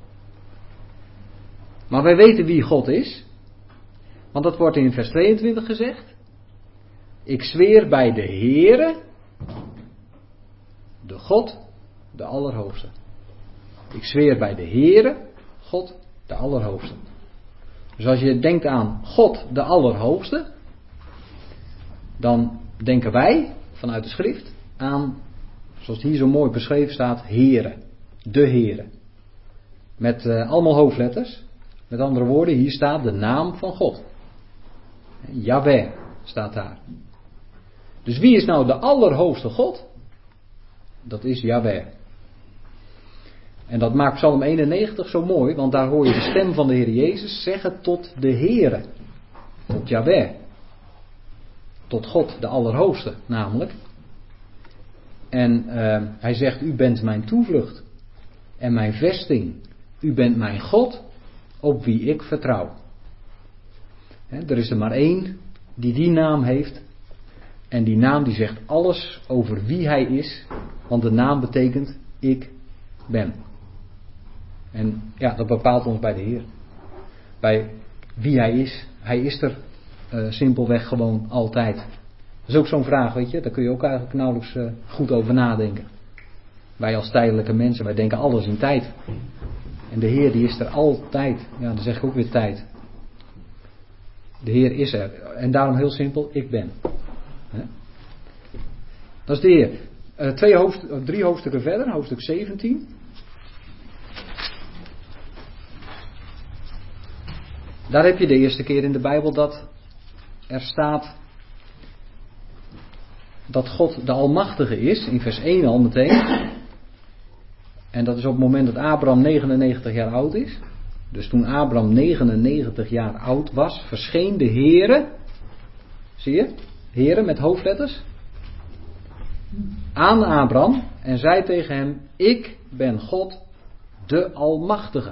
Speaker 1: Maar wij weten wie God is. Want dat wordt in vers 22 gezegd. Ik zweer bij de Heere, de God, de Allerhoogste. Ik zweer bij de Heere, God, de Allerhoogste. Dus als je denkt aan God, de Allerhoogste, dan denken wij vanuit de schrift aan, zoals het hier zo mooi beschreven staat, Heere. De Heere. Met allemaal hoofdletters. Met andere woorden, hier staat de naam van God. Yahweh staat daar. Dus wie is nou de Allerhoogste God? Dat is Yahweh. En dat maakt Psalm 91 zo mooi, want daar hoor je de stem van de Heer Jezus zeggen tot de Heere. Tot Yahweh. Tot God, de Allerhoogste namelijk. En hij zegt: u bent mijn toevlucht en mijn vesting. U bent mijn God. op wie ik vertrouw. Er is er maar één die naam heeft. En die naam die zegt alles over wie hij is. Want de naam betekent ik ben. En ja, dat bepaalt ons bij de Heer. Bij wie hij is. Hij is er simpelweg gewoon altijd. Dat is ook zo'n vraag, weet je. Daar kun je ook eigenlijk nauwelijks goed over nadenken. Wij als tijdelijke mensen, wij denken alles in tijd. En de Heer die is er altijd. Ja, dan zeg ik ook weer tijd. De Heer is er. En daarom heel simpel, ik ben. Dat is de Heer. 3 hoofdstukken verder, hoofdstuk 17. Daar heb je de eerste keer in de Bijbel dat er staat dat God de Almachtige is, in vers 1 al meteen. En dat is op het moment dat Abraham 99 jaar oud is. Dus toen Abraham 99 jaar oud was, verscheen de Heere, zie je, Heere met hoofdletters, aan Abraham en zei tegen hem, ik ben God, de Almachtige.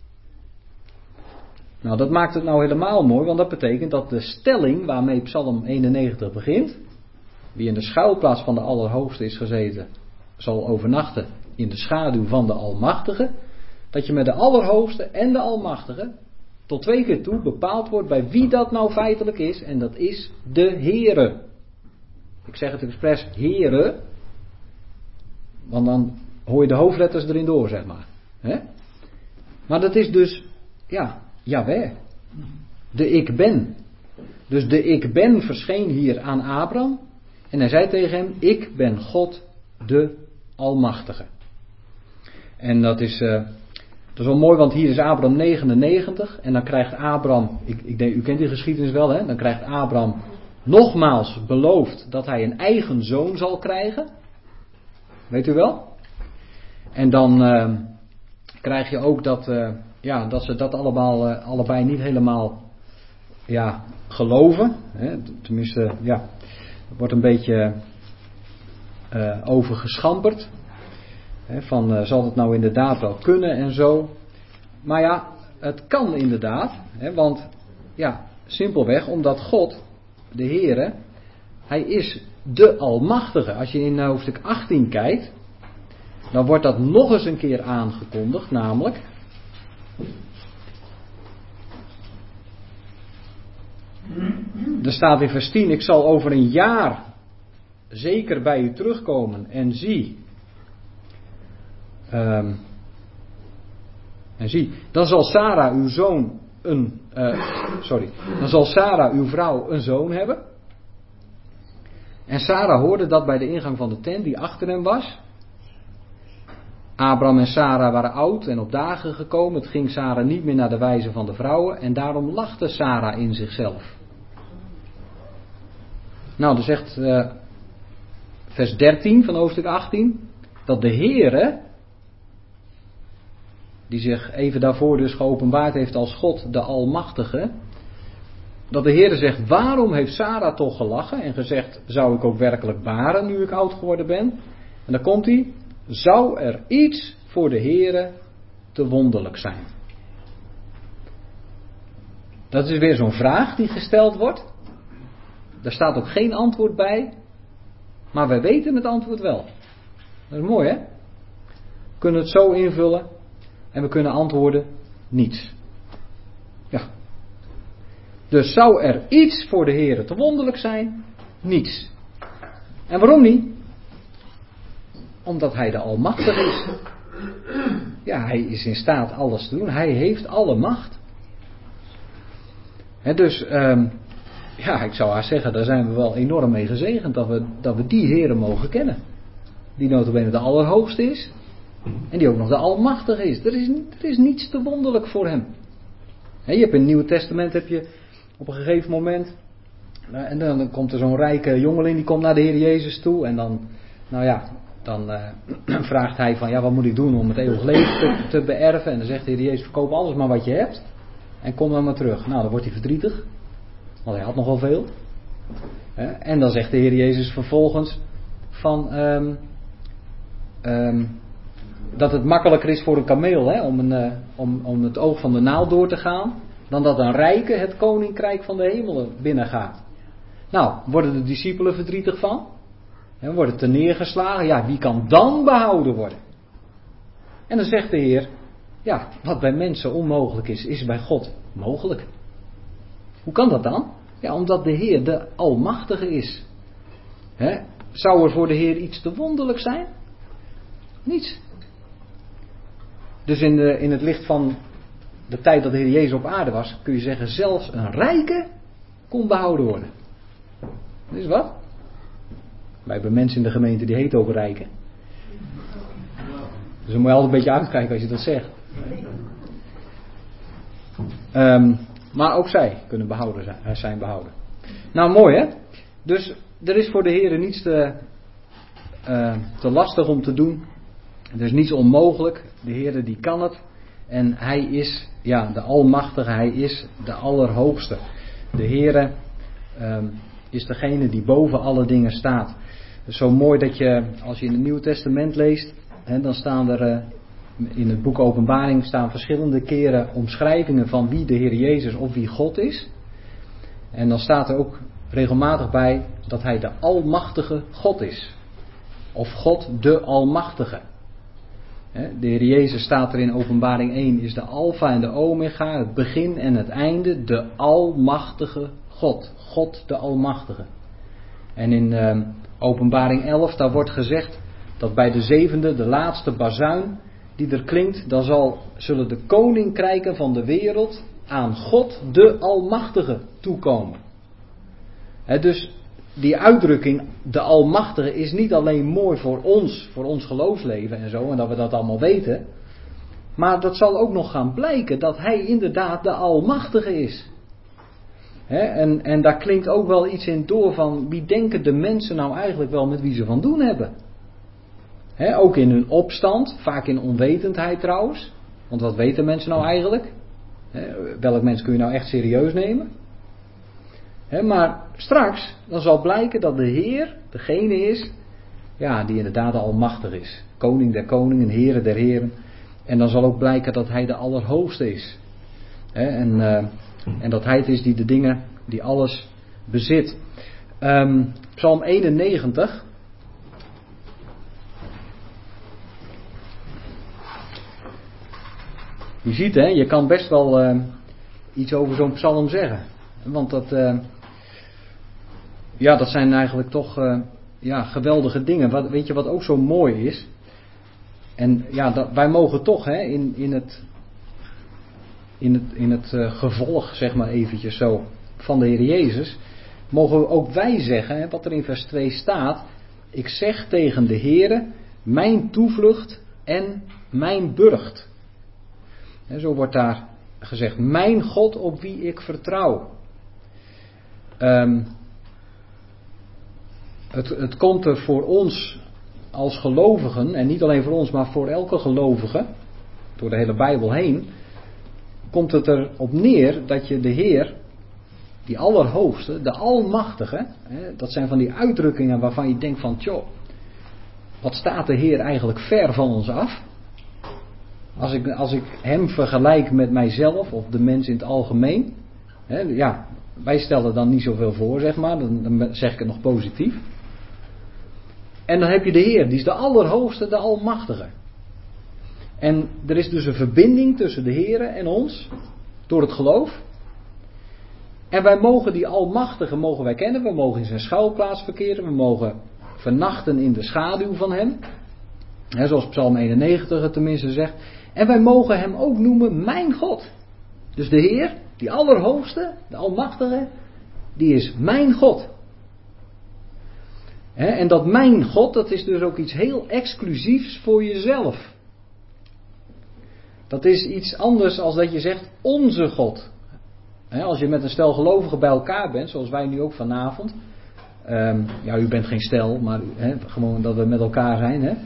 Speaker 1: Nou, dat maakt het nou helemaal mooi, want dat betekent dat de stelling waarmee Psalm 91 begint, wie in de schuilplaats van de Allerhoogste is gezeten, zal overnachten in de schaduw van de Almachtige, dat je met de Allerhoogste en de Almachtige tot 2 keer toe bepaald wordt bij wie dat nou feitelijk is, en dat is de Heere. Ik zeg het expres Heere, want dan hoor je de hoofdletters erin door, zeg maar. Maar dat is dus, ja, Jahweh. De ik ben. Dus de ik ben verscheen hier aan Abraham. En hij zei tegen hem, ik ben God de Almachtige. En dat is wel mooi, want hier is Abraham 99. En dan krijgt Abraham, ik denk, u kent die geschiedenis wel, hè? Dan krijgt Abraham nogmaals beloofd dat hij een eigen zoon zal krijgen. Weet u wel? En dan krijg je ook dat ze dat allebei niet helemaal geloven. Hè? Tenminste, er wordt een beetje over geschamperd. Hè? Van zal het nou inderdaad wel kunnen en zo. Maar ja, het kan inderdaad. Hè? Want simpelweg omdat God, de Heere, hij is de Almachtige. Als je in hoofdstuk 18 kijkt, dan wordt dat nog eens een keer aangekondigd, namelijk er staat in vers 10, ik zal over een jaar zeker bij u terugkomen en zie, dan zal Sarah uw zoon dan zal Sarah uw vrouw een zoon hebben. En Sarah hoorde dat bij de ingang van de tent die achter hem was. Abraham en Sarah waren oud en op dagen gekomen. Het ging Sarah niet meer naar de wijze van de vrouwen. En daarom lachte Sarah in zichzelf. Nou, dan zegt vers 13 van hoofdstuk 18. Dat de Heere, die zich even daarvoor dus geopenbaard heeft als God de Almachtige. Dat de Heere zegt, waarom heeft Sarah toch gelachen en gezegd, zou ik ook werkelijk baren nu ik oud geworden ben? En dan komt hij, zou er iets voor de Heere te wonderlijk zijn? Dat is weer zo'n vraag die gesteld wordt. Daar staat ook geen antwoord bij, maar wij weten het antwoord wel. Dat is mooi, hè? We kunnen het zo invullen en we kunnen antwoorden, niets. Ja. Dus zou er iets voor de Heere te wonderlijk zijn? Niets. En waarom niet? Omdat hij de Almachtige is. Ja, hij is in staat alles te doen. Hij heeft alle macht. Dus, ik zou haar zeggen, daar zijn we wel enorm mee gezegend. Dat we die Heere mogen kennen. Die nota bene de Allerhoogste is. En die ook nog de Almachtige is. Er is niets te wonderlijk voor hem. Je hebt in het Nieuwe Testament op een gegeven moment. En dan komt er zo'n rijke jongeling die komt naar de Heer Jezus toe. En dan, dan vraagt hij van, wat moet ik doen om het eeuwig leven te beërven? En dan zegt de Heer Jezus, verkoop alles maar wat je hebt. En kom dan maar terug. Nou, dan wordt hij verdrietig. Want hij had nogal veel. En dan zegt de Heer Jezus vervolgens van, dat het makkelijker is voor een kameel om het oog van de naald door te gaan, dan dat een rijke het koninkrijk van de hemelen binnengaat. Nou, worden de discipelen verdrietig van? Worden te neergeslagen? Ja, wie kan dan behouden worden? En dan zegt de Heer, ja, wat bij mensen onmogelijk is, is bij God mogelijk. Hoe kan dat dan? Ja, omdat de Heer de Almachtige is. Zou er voor de Heer iets te wonderlijk zijn? Niets. Dus in het licht van de tijd dat de Heer Jezus op aarde was, kun je zeggen, zelfs een rijke kon behouden worden. Dat is wat? Wij hebben mensen in de gemeente die heet ook rijken. Dus dan moet je altijd een beetje uitkijken als je dat zegt. Maar ook zij kunnen zijn behouden. Nou, mooi hè? Dus er is voor de Heer niets te lastig om te doen. Er is niets onmogelijk. De Heer die kan het. En Hij is de Almachtige. Hij is de Allerhoogste. De Heer is degene die boven alle dingen staat. Het is zo mooi dat je, als je in het Nieuwe Testament leest, dan staan er in het boek Openbaring staan verschillende keren omschrijvingen van wie de Heer Jezus of wie God is. En dan staat er ook regelmatig bij dat Hij de Almachtige God is. Of God de Almachtige. De Heer Jezus staat er in Openbaring 1, is de Alfa en de Omega, het begin en het einde, de Almachtige God. God de Almachtige. En in Openbaring 11, daar wordt gezegd dat bij de zevende, de laatste bazuin die er klinkt, dan zullen de koninkrijken van de wereld aan God de Almachtige toekomen. Dus die uitdrukking, de Almachtige, is niet alleen mooi voor ons geloofsleven en zo, en dat we dat allemaal weten. Maar dat zal ook nog gaan blijken dat Hij inderdaad de Almachtige is. En daar klinkt ook wel iets in door van, wie denken de mensen nou eigenlijk wel met wie ze van doen hebben? Ook in hun opstand, vaak in onwetendheid trouwens. Want wat weten mensen nou eigenlijk? Welk mens kun je nou echt serieus nemen? Maar straks, dan zal blijken dat de Heer degene is, die inderdaad de Almachtig is. Koning der koningen, Heere der heren. En dan zal ook blijken dat Hij de Allerhoogste is. En dat Hij het is die de dingen, die alles bezit. Psalm 91. Je ziet je kan best wel iets over zo'n psalm zeggen. Want dat zijn eigenlijk toch geweldige dingen. Weet je wat ook zo mooi is? En wij mogen toch in het gevolg, zeg maar eventjes zo, van de Heer Jezus, mogen we ook wij zeggen, wat er in vers 2 staat, ik zeg tegen de Heere, mijn toevlucht en mijn burcht. Zo wordt daar gezegd, mijn God op wie ik vertrouw. Het komt er voor ons als gelovigen, en niet alleen voor ons, maar voor elke gelovige, door de hele Bijbel heen, komt het erop neer dat je de Heer, die Allerhoogste, de Almachtige, dat zijn van die uitdrukkingen waarvan je denkt van, wat staat de Heer eigenlijk ver van ons af? Als ik Hem vergelijk met mijzelf of de mens in het algemeen, wij stellen dan niet zoveel voor, zeg maar, dan zeg ik het nog positief. En dan heb je de Heer, die is de Allerhoogste, de Almachtige. En er is dus een verbinding tussen de Heer en ons, door het geloof. En wij mogen die Almachtige kennen, we mogen in zijn schuilplaats verkeren, we mogen vernachten in de schaduw van Hem. Zoals Psalm 91 het tenminste zegt. En wij mogen Hem ook noemen mijn God. Dus de Heer, die Allerhoogste, de Almachtige, die is mijn God. En dat mijn God, dat is dus ook iets heel exclusiefs voor jezelf. Dat is iets anders als dat je zegt onze God. Als je met een stel gelovigen bij elkaar bent, zoals wij nu ook vanavond. U bent geen stel, maar gewoon dat we met elkaar zijn.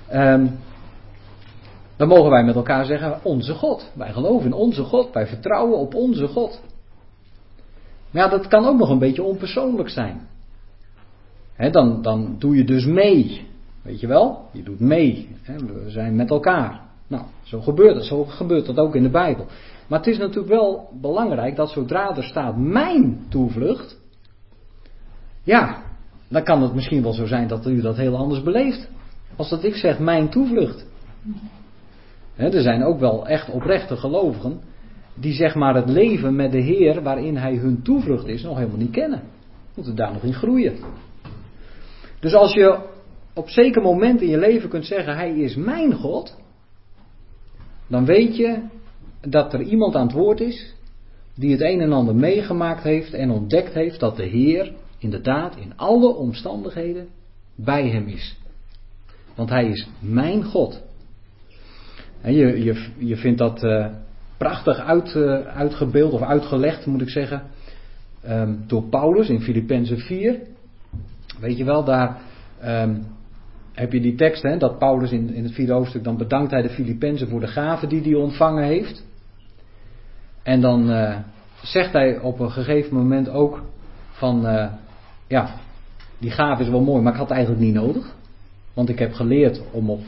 Speaker 1: Dan mogen wij met elkaar zeggen onze God. Wij geloven in onze God, wij vertrouwen op onze God. Maar dat kan ook nog een beetje onpersoonlijk zijn. Dan doe je dus mee Weet je wel? Je doet mee. Hè? We zijn met elkaar. Nou, zo gebeurt dat ook in de Bijbel. Maar het is natuurlijk wel belangrijk dat zodra er staat mijn toevlucht, ja, dan kan het misschien wel zo zijn dat u dat heel anders beleeft. Als dat ik zeg mijn toevlucht. Er zijn ook wel echt oprechte gelovigen die zeg maar het leven met de Heer waarin hij hun toevlucht is nog helemaal niet kennen. Moeten daar nog in groeien. Dus als je op zeker moment in je leven kunt zeggen hij is mijn God, dan weet je dat er iemand aan het woord is die het een en ander meegemaakt heeft en ontdekt heeft dat de Heer inderdaad in alle omstandigheden bij hem is. Want hij is mijn God. En je vindt dat prachtig uitgebeeld of uitgelegd moet ik zeggen door Paulus in Filippenzen 4. Weet je wel, daar heb je die tekst hè, dat Paulus in het 4e hoofdstuk dan bedankt hij de Filippenzen voor de gave die hij ontvangen heeft. En dan zegt hij op een gegeven moment ook van ja, die gave is wel mooi, maar ik had het eigenlijk niet nodig. Want ik heb geleerd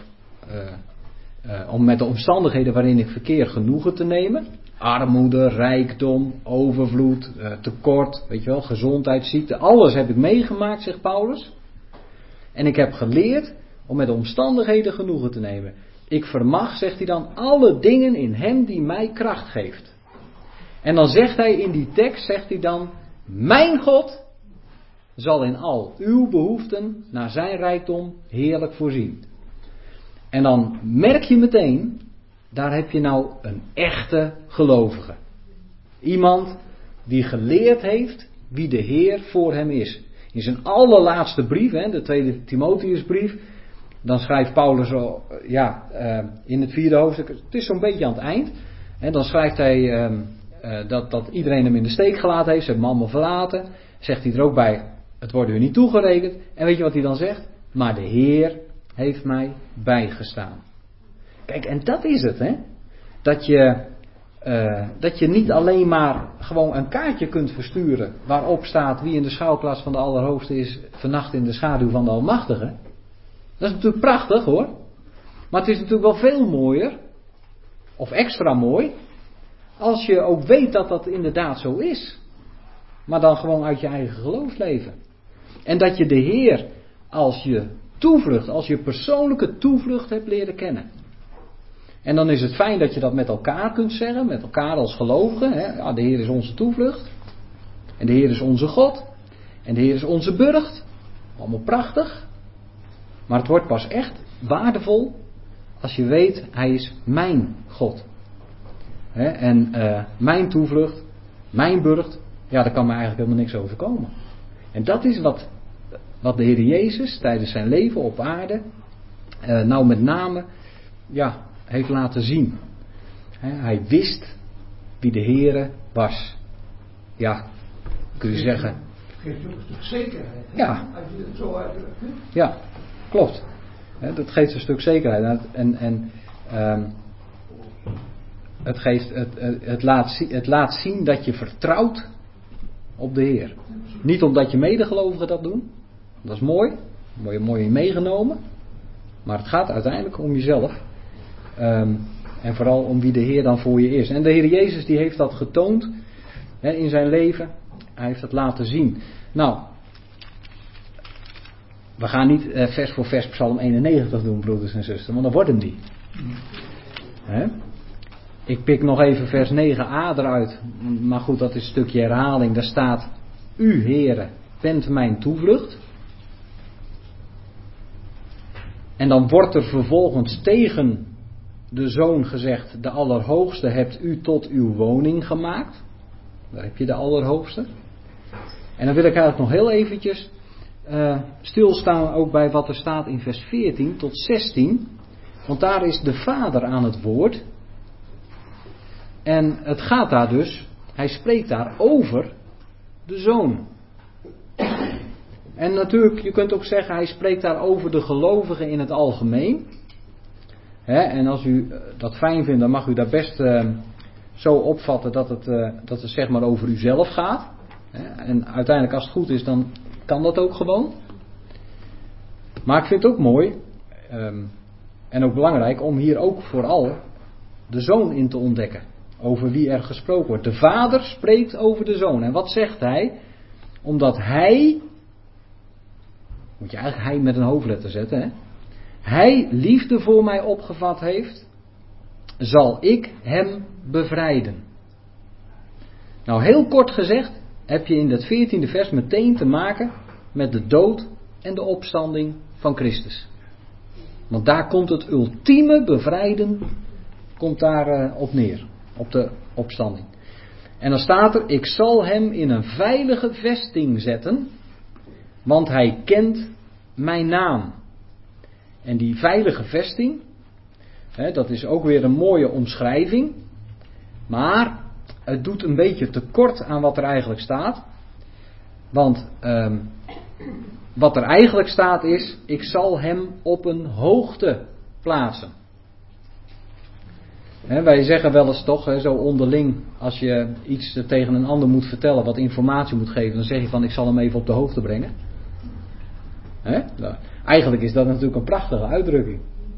Speaker 1: om met de omstandigheden waarin ik verkeer genoegen te nemen. Armoede, rijkdom, overvloed, tekort, weet je wel, gezondheid, ziekte. Alles heb ik meegemaakt, zegt Paulus. En ik heb geleerd om met de omstandigheden genoegen te nemen. Ik vermag, zegt hij dan, alle dingen in hem die mij kracht geeft. En dan zegt hij in die tekst, zegt hij dan, mijn God zal in al uw behoeften naar zijn rijkdom heerlijk voorzien. En dan merk je meteen, daar heb je nou een echte gelovige. Iemand die geleerd heeft wie de Heer voor hem is. In zijn allerlaatste brief, de tweede Timotheusbrief, dan schrijft Paulus in het 4e hoofdstuk, het is zo'n beetje aan het eind. En dan schrijft hij dat iedereen hem in de steek gelaten heeft, ze hebben hem allemaal verlaten. Zegt hij er ook bij, het wordt u niet toegerekend. En weet je wat hij dan zegt? Maar de Heer heeft mij bijgestaan. Kijk, en dat is het, hè. Dat je niet alleen maar gewoon een kaartje kunt versturen waarop staat wie in de schouwplaats van de Allerhoogste is, vannacht in de schaduw van de Almachtige. Dat is natuurlijk prachtig hoor. Maar het is natuurlijk wel veel mooier, of extra mooi, als je ook weet dat dat inderdaad zo is. Maar dan gewoon uit je eigen geloofsleven. En dat je de Heer als je toevlucht, als je persoonlijke toevlucht hebt leren kennen. En dan is het fijn dat je dat met elkaar kunt zeggen, met elkaar als gelovigen. Hè? Ja, de Heer is onze toevlucht. En de Heer is onze God. En de Heer is onze burcht. Allemaal prachtig. Maar het wordt pas echt waardevol als je weet, hij is mijn God. Hè? En mijn toevlucht, mijn burcht, ja, daar kan me eigenlijk helemaal niks overkomen. En dat is wat de Heer Jezus tijdens zijn leven op aarde nou met name heeft laten zien. Hij wist wie de Heere was. Ja, kun je zeggen.
Speaker 2: Het geeft ook een stuk zekerheid. Hè?
Speaker 1: Ja.
Speaker 2: Als je het zo uitdrukt.
Speaker 1: Ja, klopt. Dat geeft een stuk zekerheid. En het laat zien dat je vertrouwt op de Heer. Niet omdat je medegelovigen dat doen. Dat is mooi. Mooi meegenomen. Maar het gaat uiteindelijk om jezelf. En vooral om wie de Heer dan voor je is. En de Heer Jezus die heeft dat getoond in zijn leven. Hij heeft dat laten zien. Nou, we gaan niet vers voor vers Psalm 91 doen, broeders en zusters. Want dan wordt hem die. Ik pik nog even vers 9a eruit. Maar goed, dat is een stukje herhaling. Daar staat: U, Heere, bent mijn toevlucht. En dan wordt er vervolgens tegen de Zoon gezegd: de Allerhoogste hebt u tot uw woning gemaakt. Daar heb je de Allerhoogste. En dan wil ik eigenlijk nog heel eventjes stilstaan ook bij wat er staat in vers 14 tot 16. Want daar is de Vader aan het woord. En het gaat daar dus, hij spreekt daar over de Zoon. En natuurlijk, je kunt ook zeggen, hij spreekt daar over de gelovigen in het algemeen. En als u dat fijn vindt, dan mag u dat best zo opvatten dat het zeg maar over uzelf gaat. En uiteindelijk, als het goed is, dan kan dat ook gewoon. Maar ik vind het ook mooi en ook belangrijk om hier ook vooral de Zoon in te ontdekken. Over wie er gesproken wordt. De Vader spreekt over de Zoon. En wat zegt hij? Omdat hij, moet je eigenlijk hij met een hoofdletter zetten, hè? Hij liefde voor mij opgevat heeft, zal ik hem bevrijden. Nou, heel kort gezegd heb je in dat 14e vers meteen te maken met de dood en de opstanding van Christus. Want daar komt het ultieme bevrijden, komt daar op neer, op de opstanding. En dan staat er, ik zal hem in een veilige vesting zetten, want hij kent mijn naam. En die veilige vesting, dat is ook weer een mooie omschrijving, maar het doet een beetje tekort aan wat er eigenlijk staat. Want wat er eigenlijk staat is, ik zal hem op een hoogte plaatsen. Wij zeggen wel eens toch, zo onderling, als je iets tegen een ander moet vertellen, wat informatie moet geven, dan zeg je van ik zal hem even op de hoogte brengen. Nou, eigenlijk is dat natuurlijk een prachtige uitdrukking.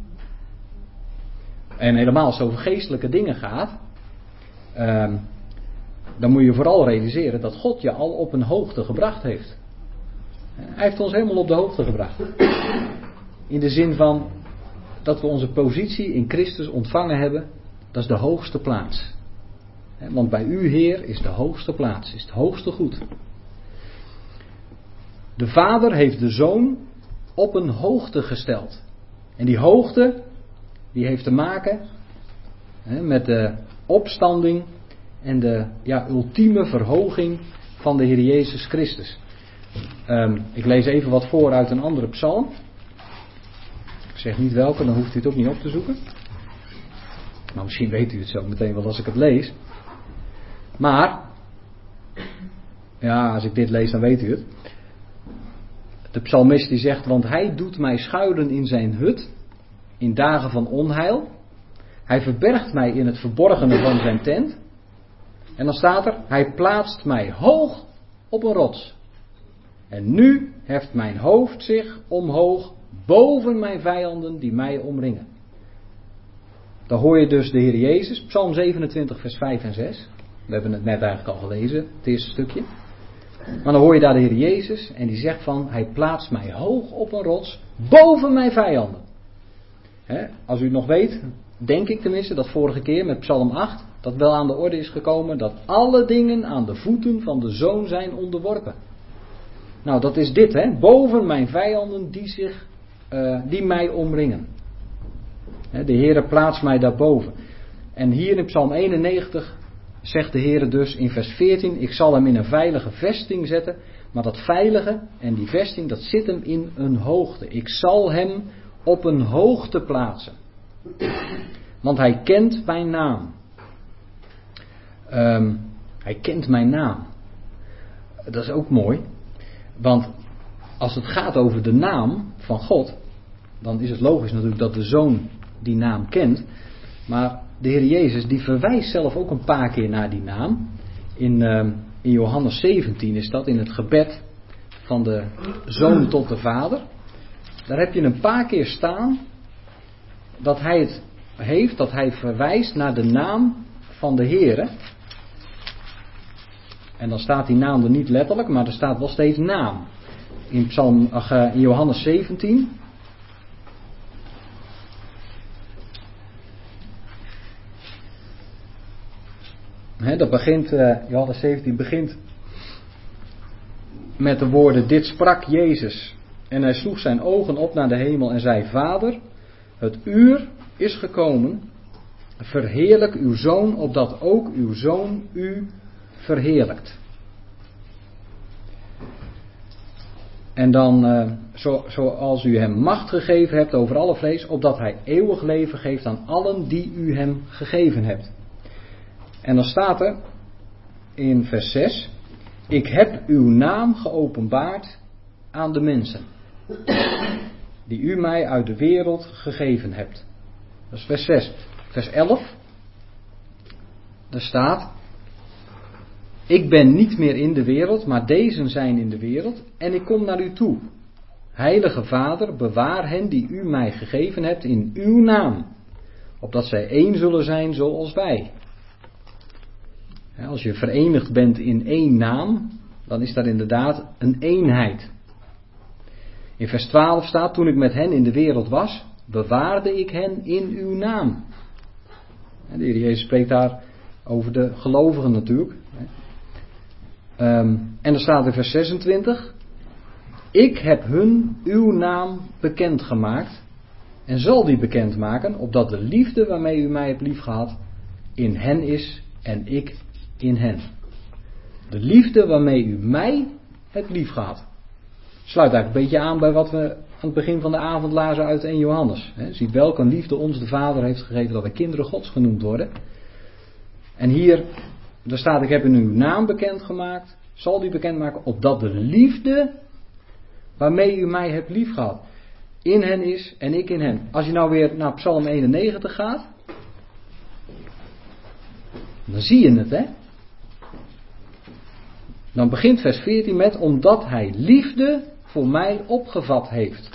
Speaker 1: En helemaal als het over geestelijke dingen gaat, dan moet je vooral realiseren dat God je al op een hoogte gebracht heeft. Hij heeft ons helemaal op de hoogte gebracht. In de zin van dat we onze positie in Christus ontvangen hebben, dat is de hoogste plaats. Want bij u, Heer, is de hoogste plaats, is het hoogste goed. De Vader heeft de Zoon op een hoogte gesteld. En die hoogte, die heeft te maken met de opstanding en de ultieme verhoging van de Heer Jezus Christus. Ik lees even wat voor uit een andere psalm. Ik zeg niet welke, dan hoeft u het ook niet op te zoeken. Maar misschien weet u het zo meteen wel als ik het lees. Maar, als ik dit lees dan weet u het. De psalmist die zegt, want hij doet mij schuilen in zijn hut, in dagen van onheil. Hij verbergt mij in het verborgene van zijn tent. En dan staat er, hij plaatst mij hoog op een rots. En nu heft mijn hoofd zich omhoog boven mijn vijanden die mij omringen. Dan hoor je dus de Heer Jezus, Psalm 27 vers 5 en 6. We hebben het net eigenlijk al gelezen, het eerste stukje. Maar dan hoor je daar de Heer Jezus en die zegt van, hij plaatst mij hoog op een rots boven mijn vijanden. Als u het nog weet, denk ik tenminste dat vorige keer met Psalm 8, dat wel aan de orde is gekomen dat alle dingen aan de voeten van de Zoon zijn onderworpen. Nou, dat is dit, boven mijn vijanden die mij omringen. De Heere plaatst mij daarboven. En hier in Psalm 91 zegt de Heere dus in vers 14, ik zal hem in een veilige vesting zetten. Maar dat veilige en die vesting, dat zit hem in een hoogte. Ik zal hem op een hoogte plaatsen. Want hij kent mijn naam. Hij kent mijn naam. Dat is ook mooi. Want als het gaat over de naam van God, dan is het logisch natuurlijk dat de Zoon die naam kent. Maar de Heer Jezus die verwijst zelf ook een paar keer naar die naam. In Johannes 17 is dat, in het gebed van de Zoon tot de Vader. Daar heb je een paar keer staan dat hij het heeft, dat hij verwijst naar de naam van de Heere. En dan staat die naam er niet letterlijk, maar er staat wel steeds naam. In Johannes 17. Dat begint, Johannes 17 begint met de woorden, dit sprak Jezus. En hij sloeg zijn ogen op naar de hemel en zei, Vader, het uur is gekomen, verheerlijk uw Zoon, opdat ook uw Zoon u verheerlijkt. En dan, zoals u hem macht gegeven hebt over alle vlees, opdat hij eeuwig leven geeft aan allen die u hem gegeven hebt. En dan staat er in vers 6, ik heb uw naam geopenbaard aan de mensen, die u mij uit de wereld gegeven hebt. Dat is vers 6. Vers 11, daar staat, ik ben niet meer in de wereld, maar dezen zijn in de wereld en ik kom naar u toe. Heilige Vader, bewaar hen die u mij gegeven hebt in uw naam, opdat zij één zullen zijn zoals wij. Als je verenigd bent in één naam, dan is dat inderdaad een eenheid. In vers 12 staat, toen ik met hen in de wereld was, bewaarde ik hen in uw naam. De Heer Jezus spreekt daar over de gelovigen natuurlijk. En er staat in vers 26, ik heb hun uw naam bekendgemaakt en zal die bekendmaken, opdat de liefde waarmee u mij hebt liefgehad in hen is en ik in hen. De liefde waarmee u mij hebt liefgehad. Sluit eigenlijk een beetje aan bij wat we aan het begin van de avond lazen uit 1 Johannes. Ziet welke een liefde ons de Vader heeft gegeven dat wij kinderen Gods genoemd worden. En hier, daar staat, ik heb in uw naam bekendgemaakt, zal die bekendmaken, opdat de liefde waarmee u mij hebt liefgehad in hen is en ik in hen. Als je nou weer naar Psalm 91 gaat, dan zie je het, hè. Dan begint vers 14 met, omdat hij liefde voor mij opgevat heeft.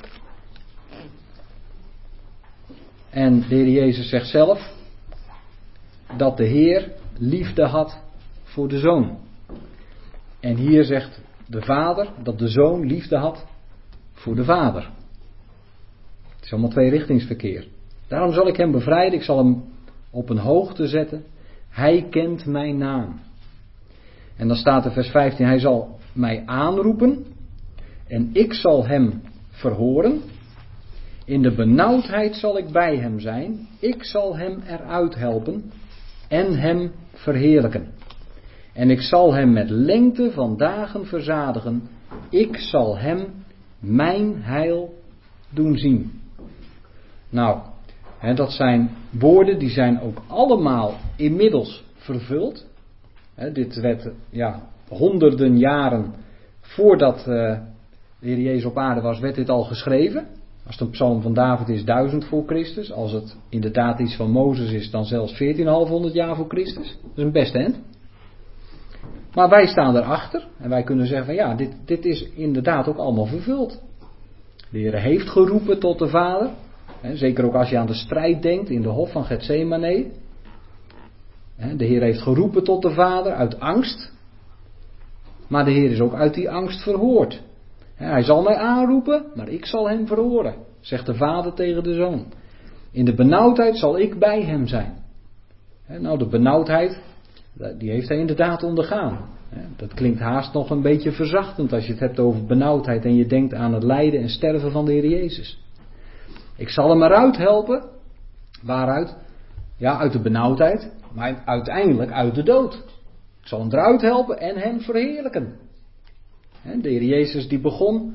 Speaker 1: En de Heer Jezus zegt zelf dat de Heer liefde had voor de Zoon. En hier zegt de Vader dat de Zoon liefde had voor de Vader. Het is allemaal tweerichtingsverkeer. Daarom zal ik hem bevrijden, ik zal hem op een hoogte zetten. Hij kent mijn naam. En dan staat er vers 15, hij zal mij aanroepen en ik zal hem verhoren. In de benauwdheid zal ik bij hem zijn. Ik zal hem eruit helpen en hem verheerlijken. En ik zal hem met lengte van dagen verzadigen. Ik zal hem mijn heil doen zien. Nou, dat zijn woorden die zijn ook allemaal inmiddels vervuld. Dit werd honderden jaren voordat de Heer Jezus op aarde was, werd dit al geschreven. Als het een psalm van David is, 1000 voor Christus. Als het inderdaad iets van Mozes is, dan zelfs 1400 jaar voor Christus. Dat is een best eind. Maar wij staan erachter en wij kunnen zeggen van ja, dit is inderdaad ook allemaal vervuld. De Heer heeft geroepen tot de Vader. Zeker ook als je aan de strijd denkt in de hof van Getsemane. De Heer heeft geroepen tot de Vader uit angst. Maar de Heer is ook uit die angst verhoord. Hij zal mij aanroepen, maar ik zal hem verhoren, zegt de Vader tegen de Zoon. In de benauwdheid zal ik bij hem zijn. Nou, de benauwdheid, die heeft hij inderdaad ondergaan. Dat klinkt haast nog een beetje verzachtend als je het hebt over benauwdheid en je denkt aan het lijden en sterven van de Heer Jezus. Ik zal hem eruit helpen. Waaruit? Ja, uit de benauwdheid, maar uiteindelijk uit de dood. Ik zal hem eruit helpen en hem verheerlijken. De Heer Jezus die begon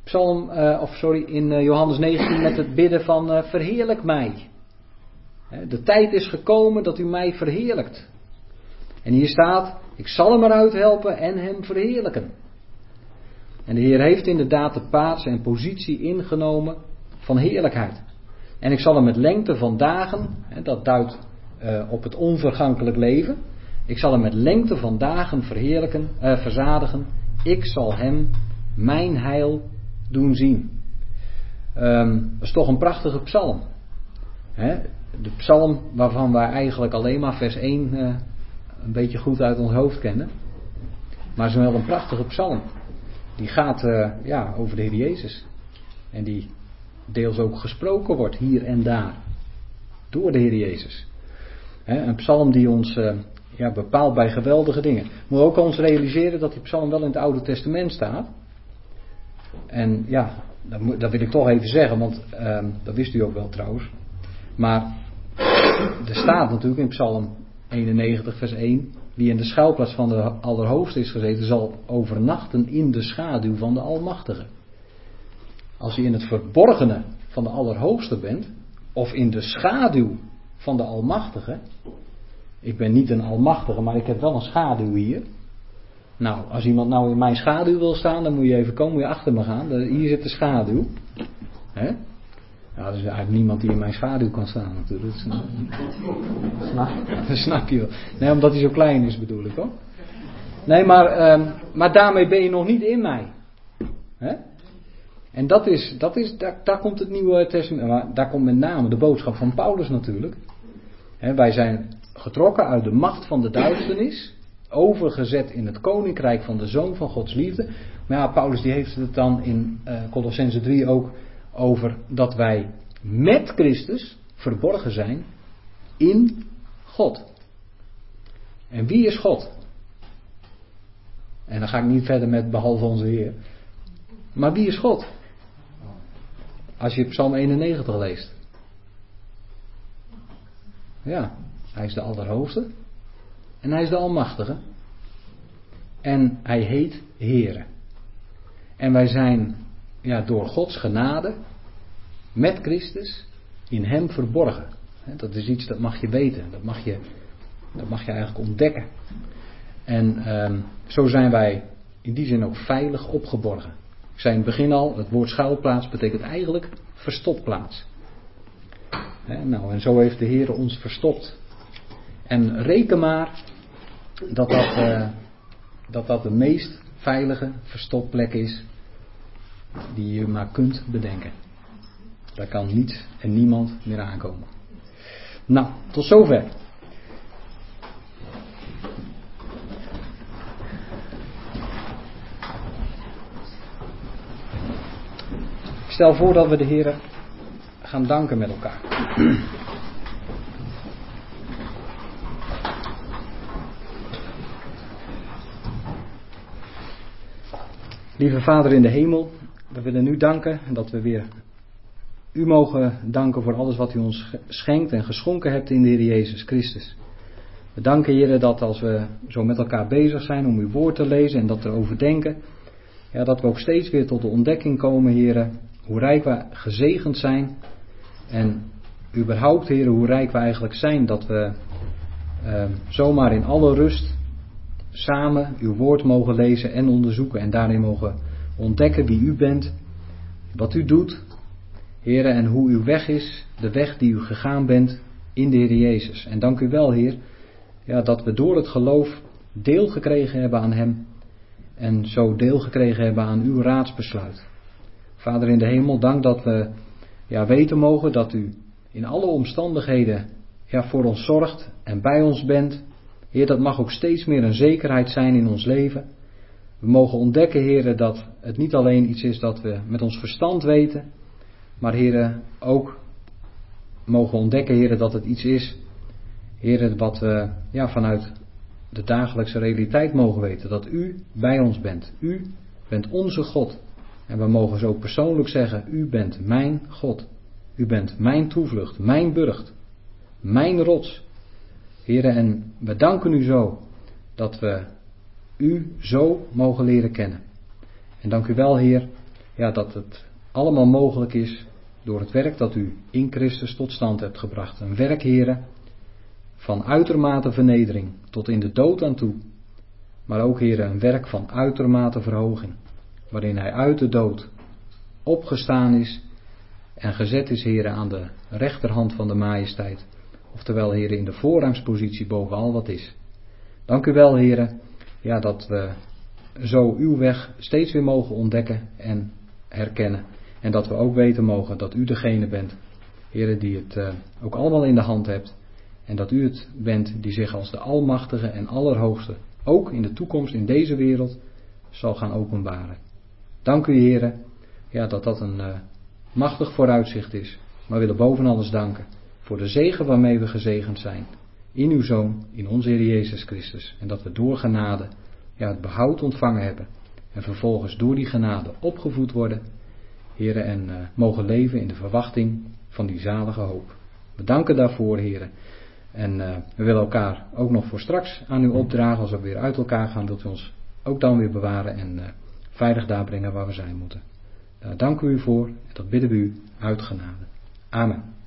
Speaker 1: in Johannes 19 met het bidden van verheerlijk mij. De tijd is gekomen dat u mij verheerlijkt. En hier staat, ik zal hem eruit helpen en hem verheerlijken. En de Heer heeft inderdaad de plaats en positie ingenomen van heerlijkheid. En ik zal hem met lengte van dagen, dat duidt op het onvergankelijk leven. Ik zal hem met lengte van dagen verzadigen. Ik zal hem mijn heil doen zien. Dat is toch een prachtige psalm. De psalm waarvan wij eigenlijk alleen maar vers 1 een beetje goed uit ons hoofd kennen. Maar het is wel een prachtige psalm. Die gaat over de Heer Jezus. En die deels ook gesproken wordt hier en daar. Door de Heer Jezus. Een psalm die ons bepaalt bij geweldige dingen. Moet ook ons realiseren dat die psalm wel in het Oude Testament staat. En ja, dat wil ik toch even zeggen, want dat wist u ook wel trouwens. Maar er staat natuurlijk in psalm 91 vers 1. Wie in de schuilplaats van de Allerhoogste is gezeten, zal overnachten in de schaduw van de Almachtige. Als je in het verborgene van de Allerhoogste bent, of in de schaduw van de Almachtige. Ik ben niet een Almachtige, maar ik heb wel een schaduw hier. Nou, als iemand nou in mijn schaduw wil staan, dan moet je even komen, moet je achter me gaan. Hier zit de schaduw. Nou, er is eigenlijk niemand die in mijn schaduw kan staan natuurlijk. Dat snap je wel. Nee, omdat hij zo klein is bedoel ik hoor. Nee, maar daarmee ben je nog niet in mij. En daar komt het Nieuwe Testament, maar daar komt met name de boodschap van Paulus natuurlijk. Wij zijn getrokken uit de macht van de duisternis, overgezet in het koninkrijk van de Zoon van Gods liefde. Maar ja, Paulus die heeft het dan in Kolossenzen 3 ook over dat wij met Christus verborgen zijn in God. En wie is God? En dan ga ik niet verder met behalve onze Heer. Maar wie is God? Als je Psalm 91 leest. Ja, hij is de Allerhoogste. En hij is de Almachtige. En hij heet Heere. En wij zijn door Gods genade met Christus in hem verborgen. Dat is iets dat mag je weten. Dat mag je eigenlijk ontdekken. En zo zijn wij in die zin ook veilig opgeborgen. Ik zei in het begin al, het woord schuilplaats betekent eigenlijk verstopplaats. En zo heeft de Heer ons verstopt. En reken maar dat de meest veilige verstopplek is die je maar kunt bedenken. Daar kan niets en niemand meer aankomen. Nou, tot zover. Ik stel voor dat we de Heer gaan danken met elkaar. Lieve Vader in de hemel, we willen u danken dat we weer u mogen danken voor alles wat u ons schenkt en geschonken hebt in de Heer Jezus Christus. We danken Heer dat als we zo met elkaar bezig zijn om uw woord te lezen en dat erover denken, dat we ook steeds weer tot de ontdekking komen, Heer, hoe rijk we gezegend zijn en überhaupt, Heer, hoe rijk we eigenlijk zijn dat we zomaar in alle rust samen uw woord mogen lezen en onderzoeken en daarin mogen ontdekken wie u bent, wat u doet, Heer, en hoe uw weg is, de weg die u gegaan bent in de Heer Jezus. En dank u wel, Heer, dat we door het geloof deel gekregen hebben aan hem en zo deel gekregen hebben aan uw raadsbesluit. Vader in de hemel, dank dat we weten mogen dat u in alle omstandigheden voor ons zorgt en bij ons bent. Heer, dat mag ook steeds meer een zekerheid zijn in ons leven. We mogen ontdekken, Heer, dat het niet alleen iets is dat we met ons verstand weten, maar Heer, ook mogen ontdekken, Heer, dat het iets is, Heer, wat we vanuit de dagelijkse realiteit mogen weten. Dat u bij ons bent. U bent onze God. En we mogen zo persoonlijk zeggen, u bent mijn God. U bent mijn toevlucht, mijn burcht, mijn rots. Heer, en we danken u zo dat we u zo mogen leren kennen. En dank u wel, Heer, dat het allemaal mogelijk is door het werk dat u in Christus tot stand hebt gebracht. Een werk, Heer, van uitermate vernedering tot in de dood aan toe. Maar ook, Heer, een werk van uitermate verhoging. Waarin hij uit de dood opgestaan is en gezet is, Heer, aan de rechterhand van de majesteit. Oftewel, Heer, in de voorrangspositie boven al wat is. Dank u wel, Heer, dat we zo uw weg steeds weer mogen ontdekken en herkennen. En dat we ook weten mogen dat u degene bent, Heer, die het ook allemaal in de hand hebt. En dat u het bent die zich als de Almachtige en Allerhoogste ook in de toekomst in deze wereld zal gaan openbaren. Dank u, Heer, dat dat een machtig vooruitzicht is. Maar we willen boven alles danken voor de zegen waarmee we gezegend zijn. In uw Zoon, in onze Heer Jezus Christus. En dat we door genade het behoud ontvangen hebben. En vervolgens door die genade opgevoed worden. Heer, en mogen leven in de verwachting van die zalige hoop. We danken daarvoor, Heer. En we willen elkaar ook nog voor straks aan u opdragen. Als we weer uit elkaar gaan, wilt u ons ook dan weer bewaren en veilig daar brengen waar we zijn moeten. Daar danken we u voor en dat bidden we u uit genade. Amen.